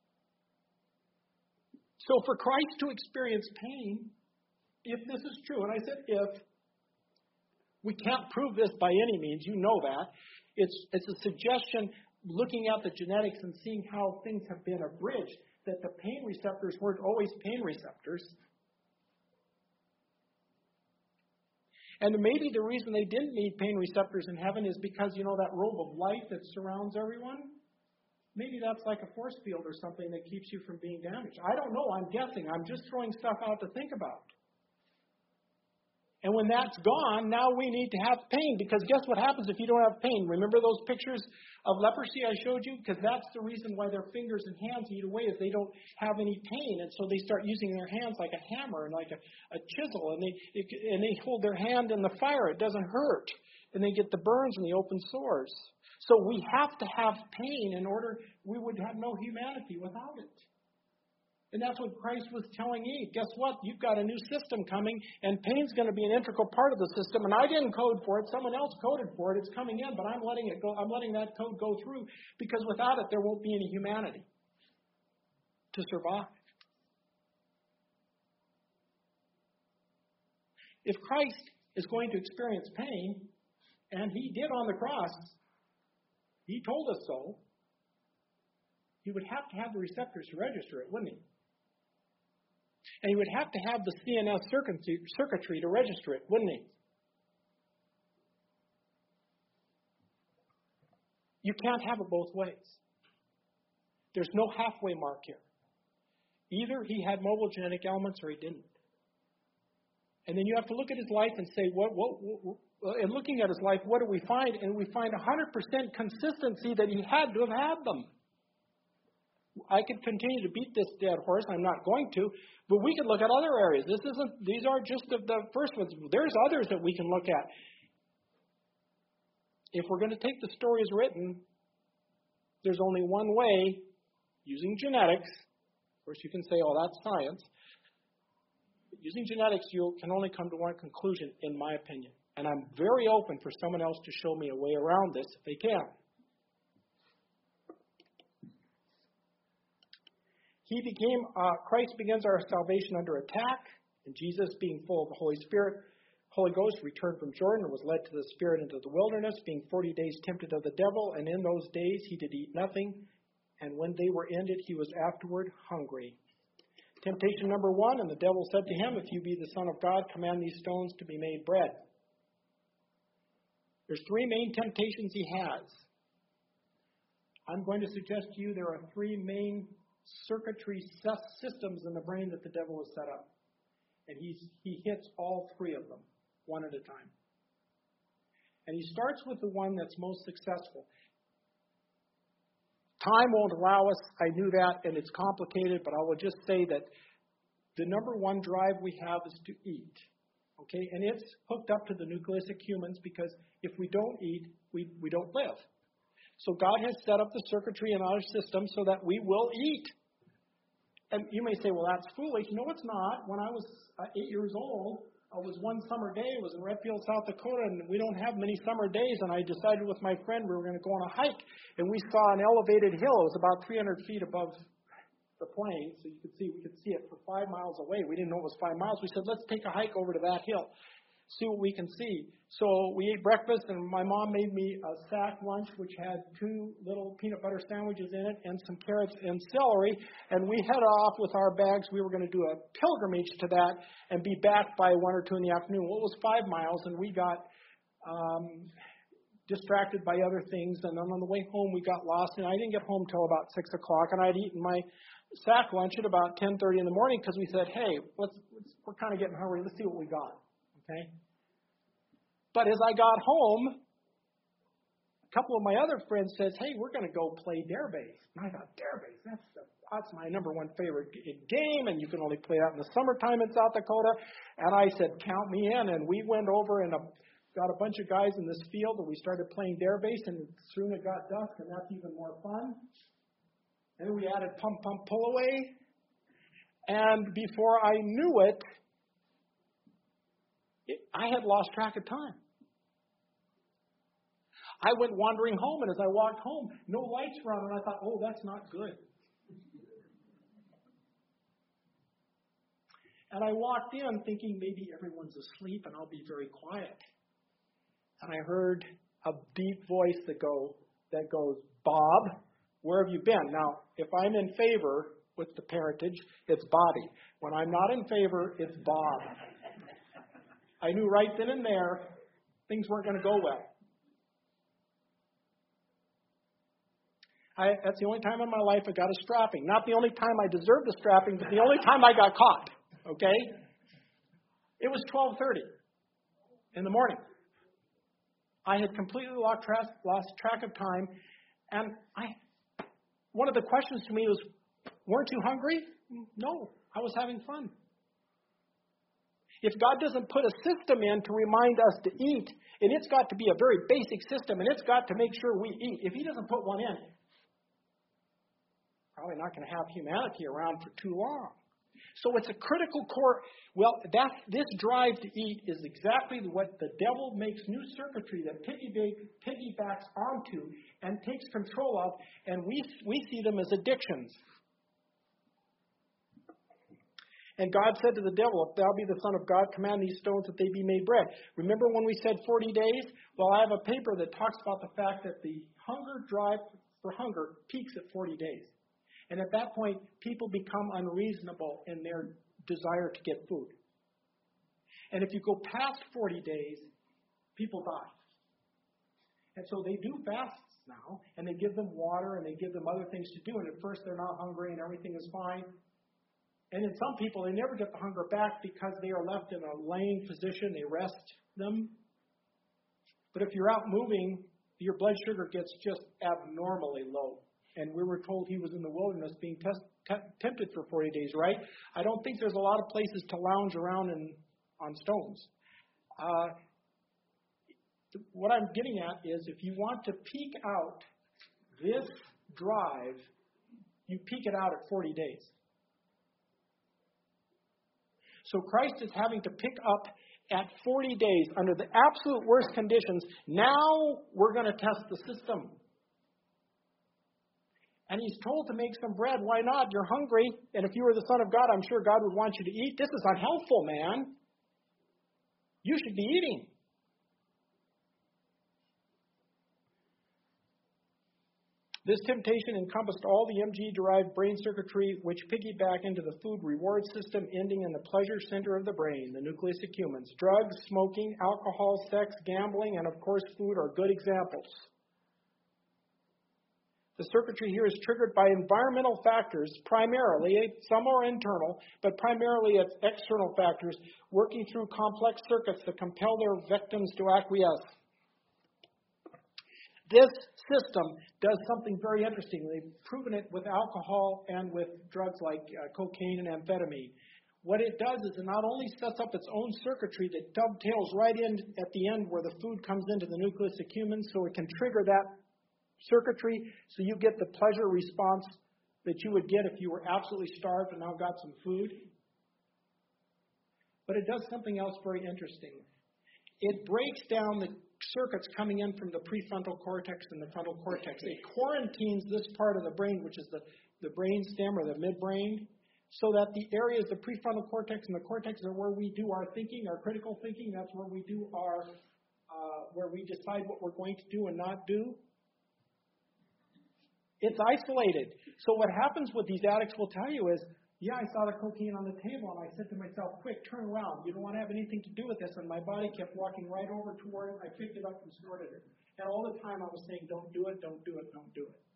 So for Christ to experience pain, if this is true, and I said if, we can't prove this by any means, you know that. It's, it's a suggestion looking at the genetics and seeing how things have been abridged, that the pain receptors weren't always pain receptors. And maybe the reason they didn't need pain receptors in heaven is because, you know, that robe of light that surrounds everyone? Maybe that's like a force field or something that keeps you from being damaged. I don't know. I'm guessing. I'm just throwing stuff out to think about. And when that's gone, now we need to have pain. Because guess what happens if you don't have pain? Remember those pictures of leprosy I showed you? Because that's the reason why their fingers and hands eat away, is they don't have any pain. And so they start using their hands like a hammer and like a, a chisel. And they, it, and they hold their hand in the fire. It doesn't hurt. And they get the burns and the open sores. So we have to have pain in order, we would have no humanity without it. And that's what Christ was telling Eve. Guess what? You've got a new system coming, and pain's going to be an integral part of the system. And I didn't code for it. Someone else coded for it. It's coming in, but I'm letting it go. I'm letting that code go through, because without it, there won't be any humanity to survive. If Christ is going to experience pain, and he did on the cross, he told us so, he would have to have the receptors to register it, wouldn't he? And he would have to have the C N S circuitry to register it, wouldn't he? You can't have it both ways. There's no halfway mark here. Either he had mobile genetic elements or he didn't. And then you have to look at his life and say, what, what, what and looking at his life, what do we find? And we find one hundred percent consistency that he had to have had them. I could continue to beat this dead horse. I'm not going to. But we could look at other areas. This isn't. These are just the, the first ones. There's others that we can look at. If we're going to take the story as written, there's only one way, using genetics. Of course, you can say, oh, that's science. But using genetics, you can only come to one conclusion, in my opinion. And I'm very open for someone else to show me a way around this if they can. He became, uh, Christ begins our salvation under attack, and Jesus, being full of the Holy Spirit, Holy Ghost, returned from Jordan and was led to the Spirit into the wilderness, being forty days tempted of the devil, and in those days he did eat nothing, and when they were ended, he was afterward hungry. Temptation number one, and the devil said to him, if you be the Son of God, command these stones to be made bread. There's three main temptations he has. I'm going to suggest to you there are three main circuitry systems in the brain that the devil has set up. And he's, he hits all three of them, one at a time. And he starts with the one that's most successful. Time won't allow us, I knew that, and it's complicated, but I will just say that the number one drive we have is to eat. Okay, and it's hooked up to the nucleus accumbens, because if we don't eat, we, we don't live. So God has set up the circuitry in our system so that we will eat. And you may say, well, that's foolish. No, it's not. When I was uh, eight years old, it was one summer day. It was in Redfield, South Dakota, and we don't have many summer days. And I decided with my friend we were going to go on a hike. And we saw an elevated hill. It was about three hundred feet above the plain, so you could see we could see it for five miles away. We didn't know it was five miles. We said, let's take a hike over to that hill, see what we can see. So we ate breakfast, and my mom made me a sack lunch, which had two little peanut butter sandwiches in it and some carrots and celery. And we head off with our bags. We were going to do a pilgrimage to that and be back by one or two in the afternoon. Well, it was five miles, and we got um, distracted by other things. And then on the way home, we got lost, and I didn't get home till about six o'clock. And I'd eaten my sack lunch at about ten thirty in the morning, because we said, hey, let's, let's we're kind of getting hungry. Let's see what we got. Okay. But as I got home, a couple of my other friends said, hey, we're going to go play Dare Base. And I thought, Dare Base, that's, the, that's my number one favorite game, and you can only play that in the summertime in South Dakota. And I said, count me in. And we went over and a, got a bunch of guys in this field, and we started playing Dare Base, and soon it got dusk, and that's even more fun. And then we added Pump Pump Pull Away. And before I knew it, it, I had lost track of time. I went wandering home, and as I walked home, no lights were on, and I thought, oh, that's not good. And I walked in thinking maybe everyone's asleep and I'll be very quiet. And I heard a deep voice that go that goes, Bob, where have you been? Now, if I'm in favor with the parentage, it's Bobby. When I'm not in favor, it's Bob. I knew right then and there things weren't going to go well. I, that's the only time in my life I got a strapping. Not the only time I deserved a strapping, but the only time I got caught. Okay? It was twelve thirty in the morning. I had completely lost track, lost track of time, and I. One of the questions to me was, weren't you hungry? No, I was having fun. If God doesn't put a system in to remind us to eat, and it's got to be a very basic system, and it's got to make sure we eat. If He doesn't put one in, probably not going to have humanity around for too long. So it's a critical core. Well, that this drive to eat is exactly what the devil makes new circuitry that piggybacks onto and takes control of, and we we see them as addictions. And God said to the devil, if thou be the Son of God, command these stones that they be made bread. Remember when we said forty days? Well, I have a paper that talks about the fact that the hunger drive for hunger peaks at forty days. And at that point, people become unreasonable in their desire to get food. And if you go past forty days, people die. And so they do fasts now, and they give them water, and they give them other things to do. And at first, they're not hungry, and everything is fine. And in some people, they never get the hunger back because they are left in a laying position. They rest them. But if you're out moving, your blood sugar gets just abnormally low. And we were told He was in the wilderness being test, te- tempted for forty days, right? I don't think there's a lot of places to lounge around in, on stones. Uh, what I'm getting at is if you want to peak out this drive, you peak it out at forty days. So Christ is having to pick up at forty days under the absolute worst conditions. Now we're going to test the system. And He's told to make some bread. Why not? You're hungry. And if you were the Son of God, I'm sure God would want you to eat. This is unhelpful, man. You should be eating. This temptation encompassed all the M G-derived brain circuitry which piggyback into the food reward system, ending in the pleasure center of the brain, the nucleus accumbens. Drugs, smoking, alcohol, sex, gambling, and of course food are good examples. The circuitry here is triggered by environmental factors, primarily, some are internal, but primarily it's external factors, working through complex circuits that compel their victims to acquiesce. This system does something very interesting. They've proven it with alcohol and with drugs like uh, cocaine and amphetamine. What it does is it not only sets up its own circuitry that dovetails right in at the end where the food comes into the nucleus accumbens, so it can trigger that circuitry, so you get the pleasure response that you would get if you were absolutely starved and now got some food. But it does something else very interesting. It breaks down the circuits coming in from the prefrontal cortex and the frontal cortex. It quarantines this part of the brain, which is the, the brain stem or the midbrain, so that the areas, the prefrontal cortex and the cortex, are where we do our thinking, our critical thinking. That's where we do our, uh, where we decide what we're going to do and not do. It's isolated. So what happens with these addicts will tell you is, yeah, I saw the cocaine on the table, and I said to myself, quick, turn around. You don't want to have anything to do with this. And my body kept walking right over toward it. I picked it up and snorted it. And all the time I was saying, don't do it, don't do it, don't do it.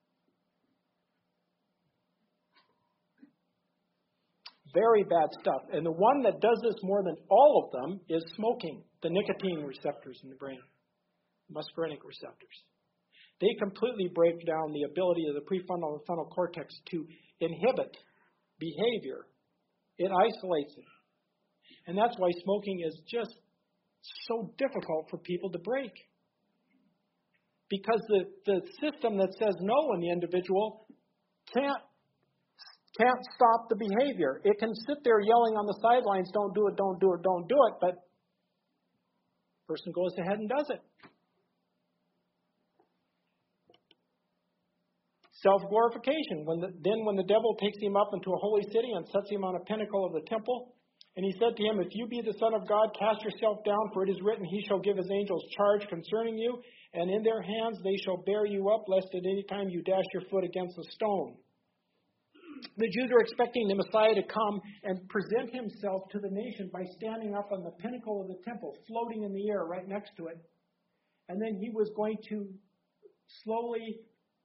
Very bad stuff. And the one that does this more than all of them is smoking, the nicotine receptors in the brain, muscarinic receptors. They completely break down the ability of the prefrontal and frontal cortex to inhibit behavior. It isolates it. And that's why smoking is just so difficult for people to break. Because the, the system that says no in the individual can't, can't stop the behavior. It can sit there yelling on the sidelines, don't do it, don't do it, don't do it, but the person goes ahead and does it. Self-glorification. When the, then when the devil takes him up into a holy city and sets him on a pinnacle of the temple, and he said to him, if you be the Son of God, cast yourself down, for it is written, he shall give his angels charge concerning you, and in their hands they shall bear you up, lest at any time you dash your foot against a stone. The Jews are expecting the Messiah to come and present himself to the nation by standing up on the pinnacle of the temple, floating in the air right next to it. And then he was going to slowly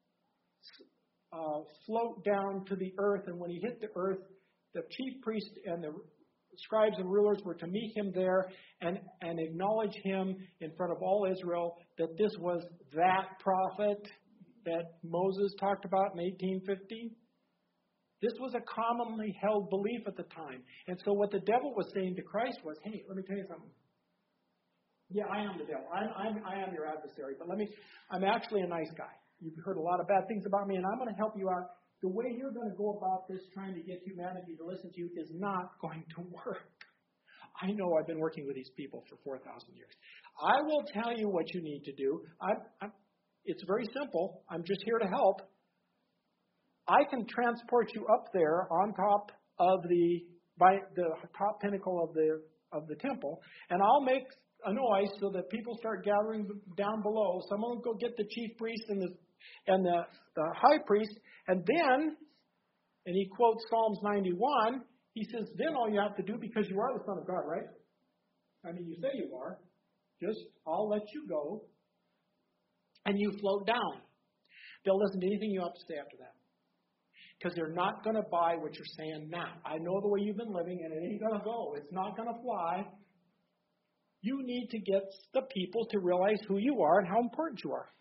uh, float down to the earth. And when he hit the earth, the chief priest and the scribes and rulers were to meet him there and, and acknowledge him in front of all Israel that this was that prophet that Moses talked about in eighteen fifty. This was a commonly held belief at the time. And so what the devil was saying to Christ was, hey, let me tell you something. Yeah, I am the devil. I'm, I'm, I am your adversary. But let me, I'm actually a nice guy. You've heard a lot of bad things about me, and I'm going to help you out. The way you're going to go about this, trying to get humanity to listen to you, is not going to work. I know I've been working with these people for four thousand years. I will tell you what you need to do. I'm, I'm, it's very simple. I'm just here to help. I can transport you up there on top of the by the top pinnacle of the of the temple, and I'll make a noise so that people start gathering down below. Someone will go get the chief priest and the and the, the high priest, and then, and he quotes Psalms ninety-one. He says, "Then all you have to do, because you are the Son of God, right? I mean, you say you are. Just I'll let you go, and you float down. They'll listen to anything you have to say after that." Because they're not going to buy what you're saying now. I know the way you've been living, and it ain't going to go. It's not going to fly. You need to get the people to realize who you are and how important you are.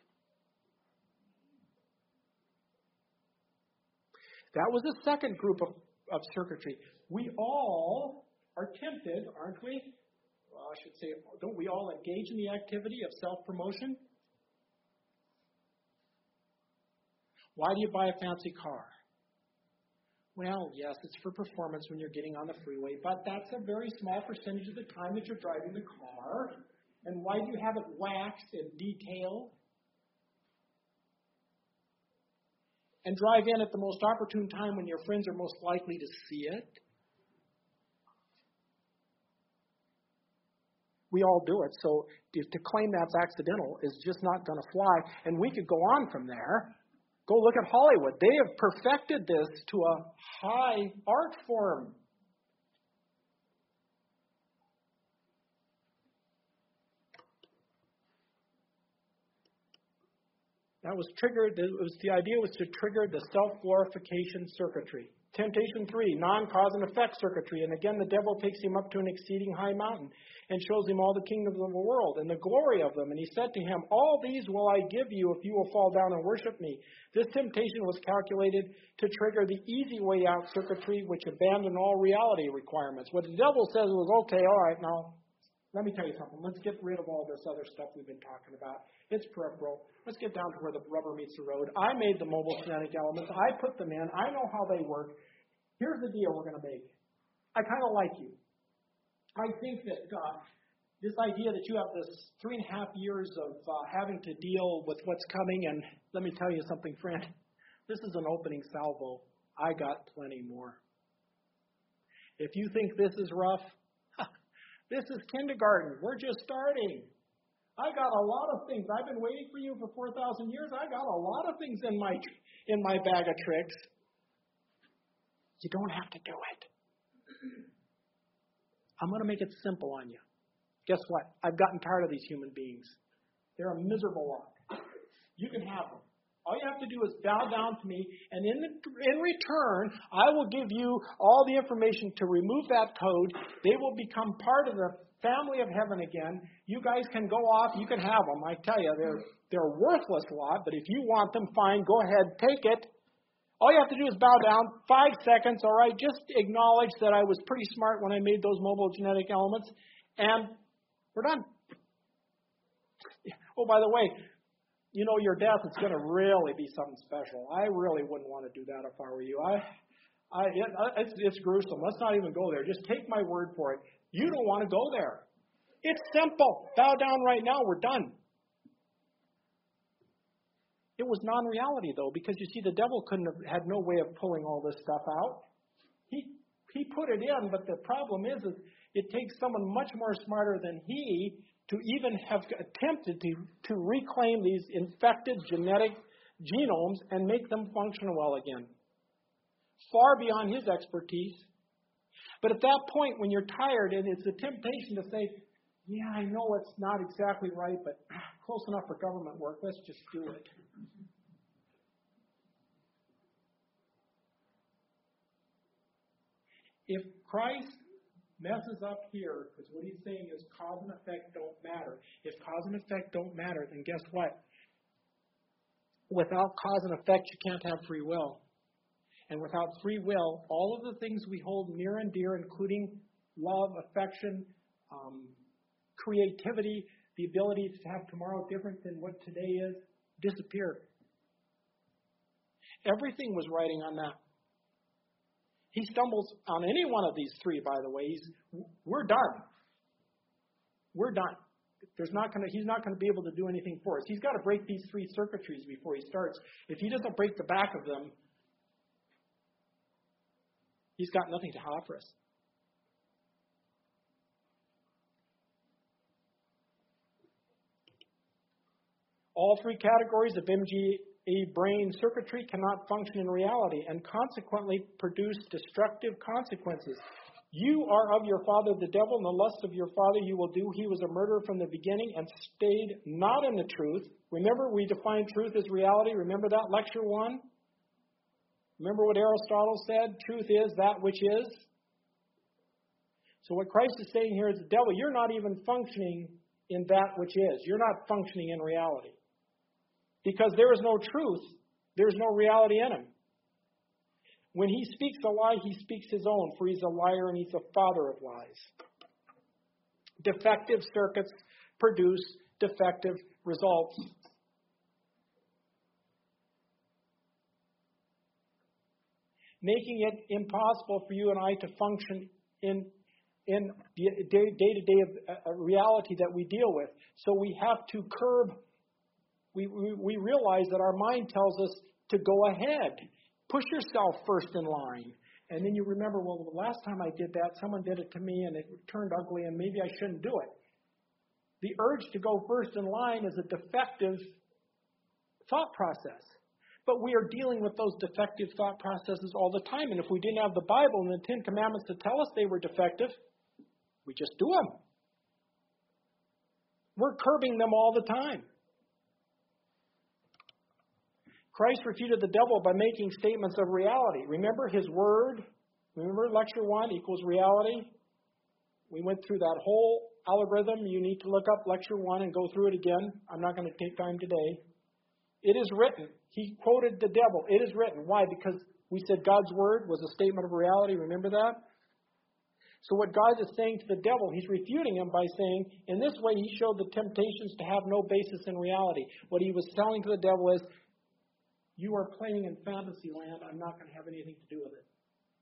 That was the second group of, of circuitry. We all are tempted, aren't we? Well, I should say, don't we all engage in the activity of self-promotion? Why do you buy a fancy car? Well, yes, it's for performance when you're getting on the freeway, but that's a very small percentage of the time that you're driving the car. And why do you have it waxed and detailed? And drive in at the most opportune time when your friends are most likely to see it? We all do it, so to claim that's accidental is just not going to fly. And we could go on from there. Go look at Hollywood. They have perfected this to a high art form. That was triggered, it was, the idea was to trigger the self-glorification circuitry. Temptation three, non-cause and effect circuitry. And again, the devil takes him up to an exceeding high mountain and shows him all the kingdoms of the world and the glory of them. And he said to him, all these will I give you if you will fall down and worship me. This temptation was calculated to trigger the easy way out circuitry, which abandoned all reality requirements. What the devil says was, okay, all right, now, let me tell you something. Let's get rid of all this other stuff we've been talking about. It's peripheral. Let's get down to where the rubber meets the road. I made the mobile kinetic elements. I put them in. I know how they work. Here's the deal we're going to make. I kind of like you. I think that uh, this idea that you have this three and a half years of uh, having to deal with what's coming, and let me tell you something, friend. This is an opening salvo. I got plenty more. If you think this is rough, this is kindergarten. We're just starting. I got a lot of things. I've been waiting for you for four thousand years. I got a lot of things in my in my bag of tricks. You don't have to do it. I'm going to make it simple on you. Guess what? I've gotten tired of these human beings. They're a miserable lot. You can have them. All you have to do is bow down to me, and in, the, in return, I will give you all the information to remove that code. They will become part of the family of heaven again. You guys can go off. You can have them. I tell you, they're, they're a worthless lot, but if you want them, fine. Go ahead. Take it. All you have to do is bow down. Five seconds, all right? Just acknowledge that I was pretty smart when I made those mobile genetic elements, and we're done. Oh, by the way, you know, your death is going to really be something special. I really wouldn't want to do that if I were you. I I, it, it's, it's gruesome. Let's not even go there. Just take my word for it. You don't want to go there. It's simple. Bow down right now. We're done. It was non-reality, though, because you see, the devil couldn't have had no way of pulling all this stuff out. He he put it in, but the problem is, is it takes someone much more smarter than he to even have attempted to, to reclaim these infected genetic genomes and make them function well again. Far beyond his expertise. But at that point, when you're tired, and it's a temptation to say, yeah, I know it's not exactly right, but close enough for government work, let's just do it. If Christ messes up here, because what he's saying is cause and effect don't matter. If cause and effect don't matter, then guess what? Without cause and effect, you can't have free will. And without free will, all of the things we hold near and dear, including love, affection, um, creativity, the ability to have tomorrow different than what today is, disappear. Everything was riding on that. He stumbles on any one of these three, by the way, he's, we're done. We're done. There's not going to, he's not going to be able to do anything for us. He's got to break these three circuitries before he starts. If he doesn't break the back of them, he's got nothing to offer us. All three categories of M G A brain circuitry cannot function in reality and consequently produce destructive consequences. You are of your father the devil, and the lust of your father you will do. He was a murderer from the beginning and stayed not in the truth. Remember, we define truth as reality. Remember that, lecture one? Remember what Aristotle said? Truth is that which is. So what Christ is saying here is, the devil, you're not even functioning in that which is. You're not functioning in reality. Because there is no truth, there is no reality in him. When he speaks a lie, he speaks his own, for he's a liar and he's the father of lies. Defective circuits produce defective results. Making it impossible for you and I to function in, in the day-to-day reality that we deal with. So we have to curb. We, we, we realize that our mind tells us to go ahead. Push yourself first in line. And then you remember, well, the last time I did that, someone did it to me and it turned ugly and maybe I shouldn't do it. The urge to go first in line is a defective thought process. But we are dealing with those defective thought processes all the time. And if we didn't have the Bible and the Ten Commandments to tell us they were defective, we just do them. We're curbing them all the time. Christ refuted the devil by making statements of reality. Remember his word? Remember lecture one equals reality? We went through that whole algorithm. You need to look up lecture one and go through it again. I'm not going to take time today. It is written. He quoted the devil. It is written. Why? Because we said God's word was a statement of reality. Remember that? So what God is saying to the devil, he's refuting him by saying, in this way he showed the temptations to have no basis in reality. What he was telling to the devil is, you are playing in fantasy land. I'm not going to have anything to do with it.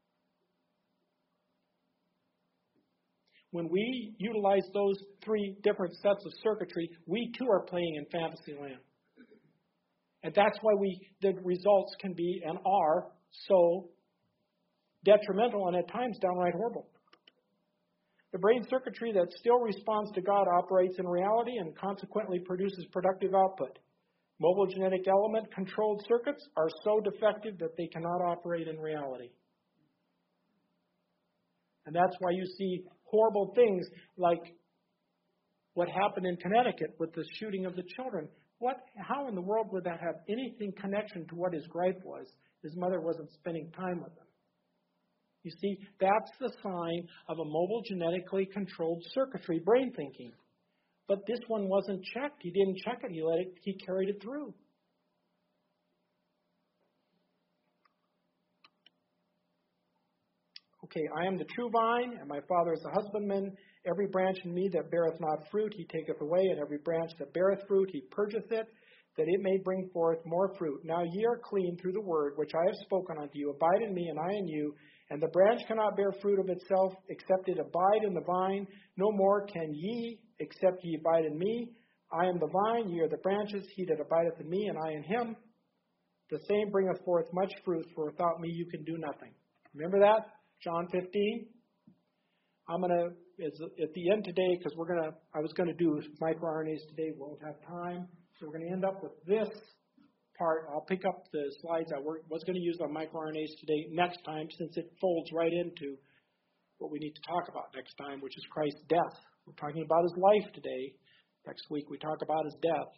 When we utilize those three different sets of circuitry, we too are playing in fantasy land. And that's why we the results can be and are so detrimental and at times downright horrible. The brain circuitry that still responds to God operates in reality and consequently produces productive output. Mobile genetic element controlled circuits are so defective that they cannot operate in reality. And that's why you see horrible things like what happened in Connecticut with the shooting of the children. What? How in the world would that have anything connection to what his gripe was? His mother wasn't spending time with him. You see, that's the sign of a mobile genetically controlled circuitry, brain thinking. But this one wasn't checked. He didn't check it. He let it. He carried it through. Okay, I am the true vine, and my Father is the husbandman. Every branch in me that beareth not fruit, he taketh away, and every branch that beareth fruit, he purgeth it, that it may bring forth more fruit. Now ye are clean through the word which I have spoken unto you. Abide in me, and I in you. And the branch cannot bear fruit of itself, except it abide in the vine. No more can ye, except ye abide in me. I am the vine, ye are the branches. He that abideth in me, and I in him, the same bringeth forth much fruit, for without me you can do nothing. Remember that? John fifteen? I'm going to, at the end today, because we're going to, I was going to do microRNAs today, won't have time. So we're going to end up with this part. I'll pick up the slides I was going to use on microRNAs today next time, since it folds right into what we need to talk about next time, which is Christ's death. We're talking about his life today. Next week we talk about his death.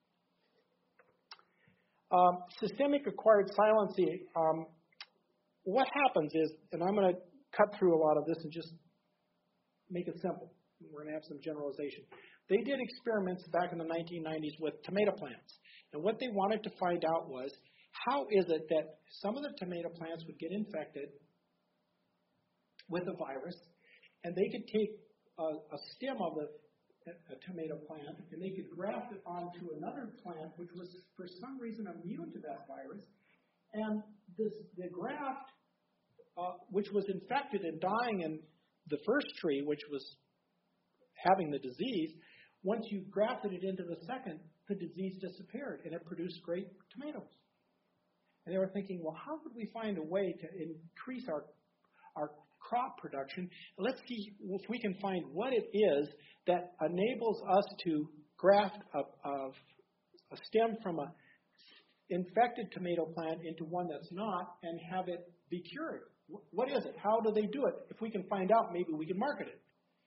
Um, systemic acquired silencing. Um, what happens is, and I'm going to cut through a lot of this and just make it simple. We're going to have some generalization. They did experiments back in the nineteen nineties with tomato plants. And what they wanted to find out was, how is it that some of the tomato plants would get infected with a virus, and they could take a, a stem of a, a tomato plant, and they could graft it onto another plant, which was for some reason immune to that virus. And this, the graft, uh, which was infected and dying in the first tree, which was having the disease, once you grafted it into the second, the disease disappeared, and it produced great tomatoes. And they were thinking, well, how could we find a way to increase our our crop production? Let's see if we can find what it is that enables us to graft a, a, a stem from a infected tomato plant into one that's not and have it be cured. What is it? How do they do it? If we can find out, maybe we can market it.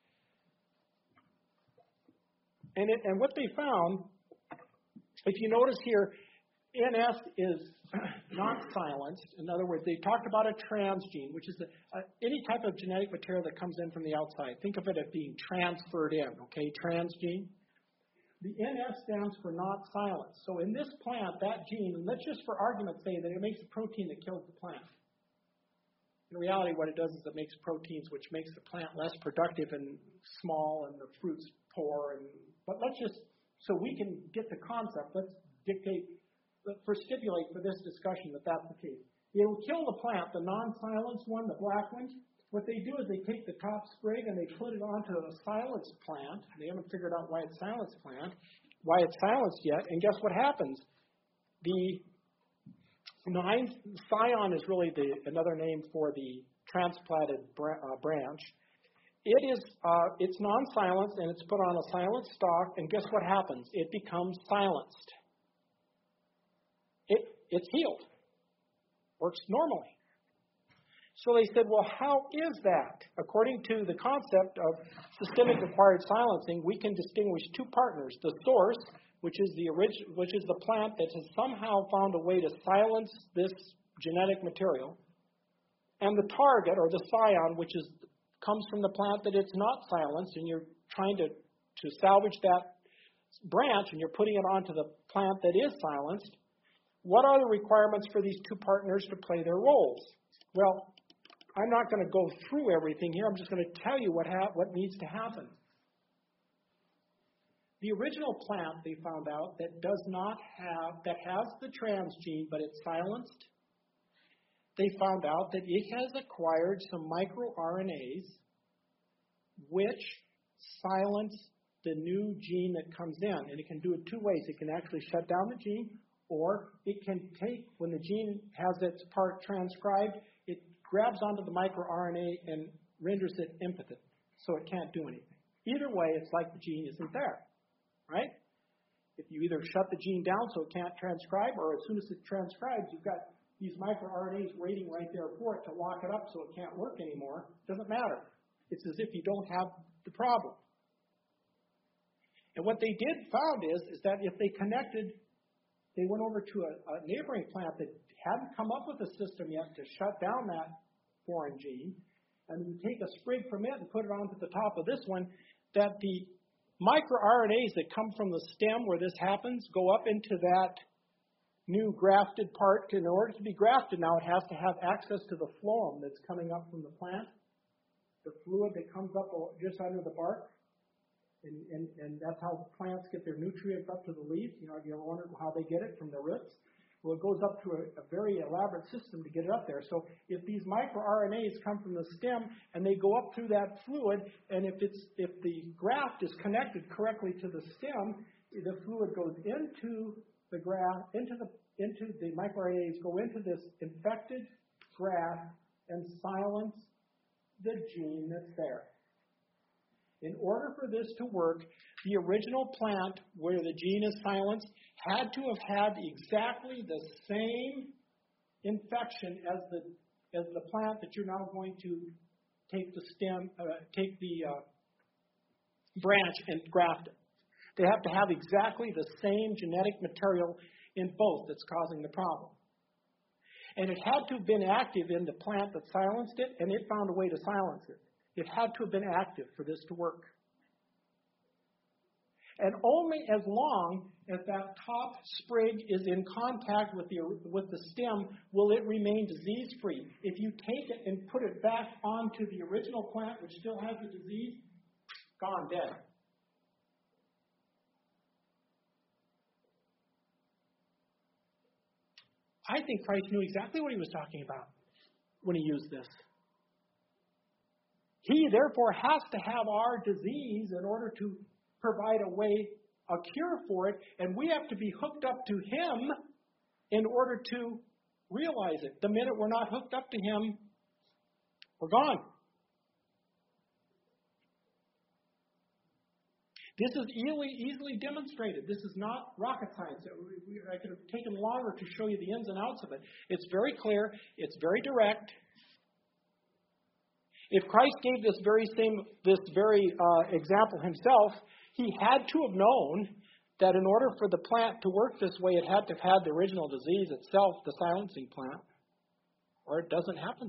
And, it, and what they found, if you notice here, N S is not silenced. In other words, they talked about a transgene, which is a, a, any type of genetic material that comes in from the outside. Think of it as being transferred in, okay, transgene. The N S stands for not silenced. So in this plant, that gene, and let's just for argument's sake say that it makes a protein that kills the plant. In reality, what it does is it makes proteins which makes the plant less productive and small and the fruits poor. And but let's just, so we can get the concept, let's dictate, for stipulate for this discussion that that's the case. It will kill the plant, the non-silenced one, the black one. What they do is they take the top sprig and they put it onto a silenced plant. They haven't figured out why it's silenced plant, why it's silenced yet. And guess what happens? The nine scion is really the another name for the transplanted bra- uh, branch. It is uh, it's non-silenced and it's put on a silenced stalk. And guess what happens? It becomes silenced. It it's healed. Works normally. So they said, well, how is that? According to the concept of systemic acquired silencing, we can distinguish two partners: the source, which is the orig- which is the plant that has somehow found a way to silence this genetic material, and the target, or the scion, which is comes from the plant that it's not silenced, and you're trying to, to salvage that branch, and you're putting it onto the plant that is silenced. What are the requirements for these two partners to play their roles? Well, I'm not going to go through everything here. I'm just going to tell you what ha- what needs to happen. The original plant, they found out, that does not have, that has the transgene, but it's silenced, they found out that it has acquired some microRNAs which silence the new gene that comes in. And it can do it two ways. It can actually shut down the gene, or it can take, when the gene has its part transcribed, it grabs onto the microRNA and renders it impotent, so it can't do anything. Either way, it's like the gene isn't there, right? If you either shut the gene down so it can't transcribe, or as soon as it transcribes, you've got these microRNAs waiting right there for it to lock it up so it can't work anymore. It doesn't matter. It's as if you don't have the problem. And what they did found is, is that if they connected, they went over to a, a neighboring plant that hadn't come up with a system yet to shut down that foreign gene, and you take a sprig from it and put it onto the top of this one, that the microRNAs that come from the stem where this happens go up into that new grafted part. In order to be grafted now, it has to have access to the phloem that's coming up from the plant, the fluid that comes up just under the bark. And, and, and that's how plants get their nutrients up to the leaves. You know, have you ever wondered how they get it from the roots? Well, it goes up to a, a very elaborate system to get it up there. So if these microRNAs come from the stem and they go up through that fluid, and if it's if the graft is connected correctly to the stem, the fluid goes into the graft, into the into the microRNAs go into this infected graft and silence the gene that's there. In order for this to work, the original plant where the gene is silenced had to have had exactly the same infection as the as the plant that you're now going to take the stem, uh, take the uh, branch and graft it. They have to have exactly the same genetic material in both that's causing the problem. And it had to have been active in the plant that silenced it, and it found a way to silence it. It had to have been active for this to work. And only as long as that top sprig is in contact with the with the stem will it remain disease-free. If you take it and put it back onto the original plant, which still has the disease, gone, dead. I think Christ knew exactly what he was talking about when he used this. He, therefore, has to have our disease in order to provide a way, a cure for it, and we have to be hooked up to him in order to realize it. The minute we're not hooked up to him, we're gone. This is easily, easily demonstrated. This is not rocket science. I could have taken longer to show you the ins and outs of it. It's very clear. It's very direct. If Christ gave this very same, this very uh, example himself, he had to have known that in order for the plant to work this way, it had to have had the original disease itself, the silencing plant, or it doesn't happen.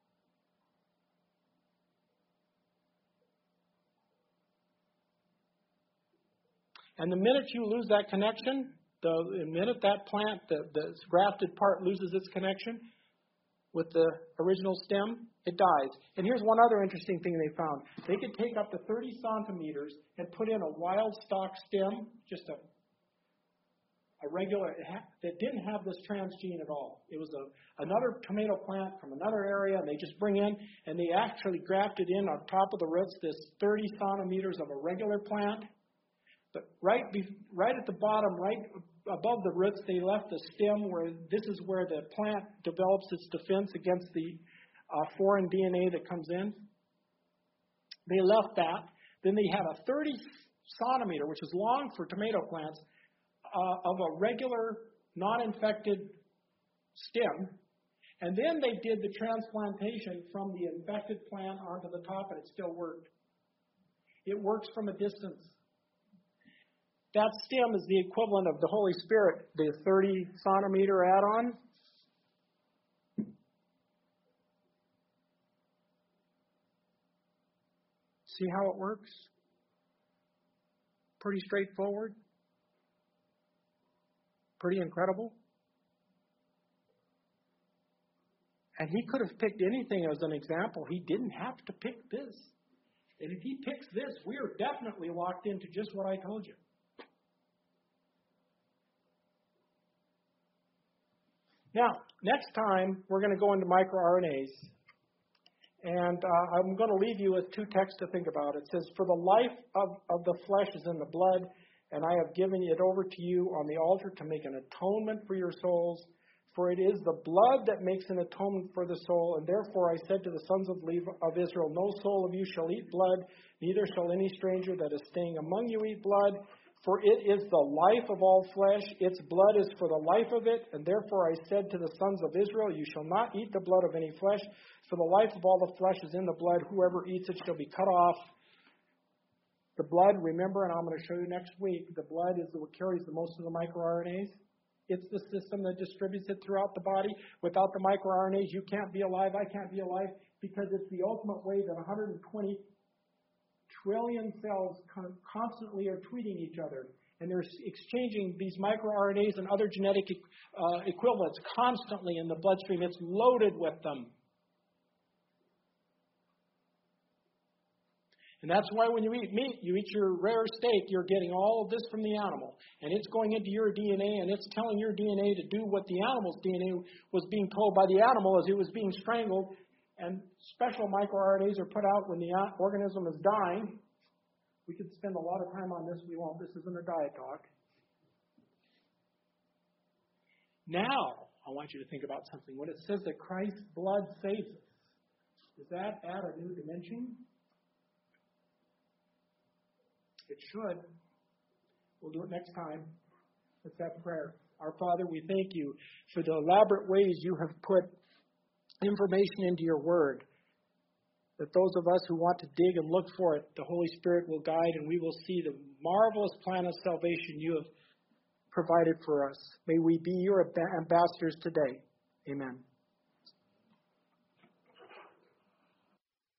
And the minute you lose that connection, the, the minute that plant, the, the grafted part loses its connection with the original stem, it dies. And here's one other interesting thing they found. They could take up to thirty centimeters and put in a wild stock stem, just a, a regular, that didn't have this transgene at all. It was a, another tomato plant from another area, and they just bring in, and they actually grafted in on top of the roots this thirty centimeters of a regular plant. But right, be, right at the bottom, right above the roots, they left a stem where this is where the plant develops its defense against the uh, foreign D N A that comes in. They left that. Then they had a thirty centimeter, which is long for tomato plants, uh, of a regular, non-infected stem. And then they did the transplantation from the infected plant onto the top, and it still worked. It works from a distance. That stem is the equivalent of the Holy Spirit, the thirty centimeter add-on. See how it works? Pretty straightforward. Pretty incredible. And he could have picked anything as an example. He didn't have to pick this. And if he picks this, we are definitely locked into just what I told you. Now, next time, we're going to go into microRNAs. And uh, I'm going to leave you with two texts to think about. It says, "For the life of, of the flesh is in the blood, and I have given it over to you on the altar to make an atonement for your souls. For it is the blood that makes an atonement for the soul. And therefore I said to the sons of Levi, of Israel, no soul of you shall eat blood, neither shall any stranger that is staying among you eat blood. For it is the life of all flesh. Its blood is for the life of it. And therefore I said to the sons of Israel, you shall not eat the blood of any flesh. For the life of all the flesh is in the blood. Whoever eats it shall be cut off." The blood, remember, and I'm going to show you next week, the blood is what carries the most of the microRNAs. It's the system that distributes it throughout the body. Without the microRNAs, you can't be alive, I can't be alive, because it's the ultimate way that one hundred twenty trillion cells con- constantly are tweeting each other. And they're exchanging these microRNAs and other genetic uh, equivalents constantly in the bloodstream. It's loaded with them. And that's why when you eat meat, you eat your rare steak, you're getting all of this from the animal. And it's going into your D N A, and it's telling your D N A to do what the animal's D N A was being told by the animal as it was being strangled. And special microRNAs are put out when the organism is dying. We could spend a lot of time on this. We won't. This isn't a diet talk. Now, I want you to think about something. When it says that Christ's blood saves us, does that add a new dimension? It should. We'll do it next time. Let's have prayer. Our Father, we thank you for the elaborate ways you have put information into your word, that those of us who want to dig and look for it, the Holy Spirit will guide, and we will see the marvelous plan of salvation you have provided for us. May we be your ambassadors today. Amen.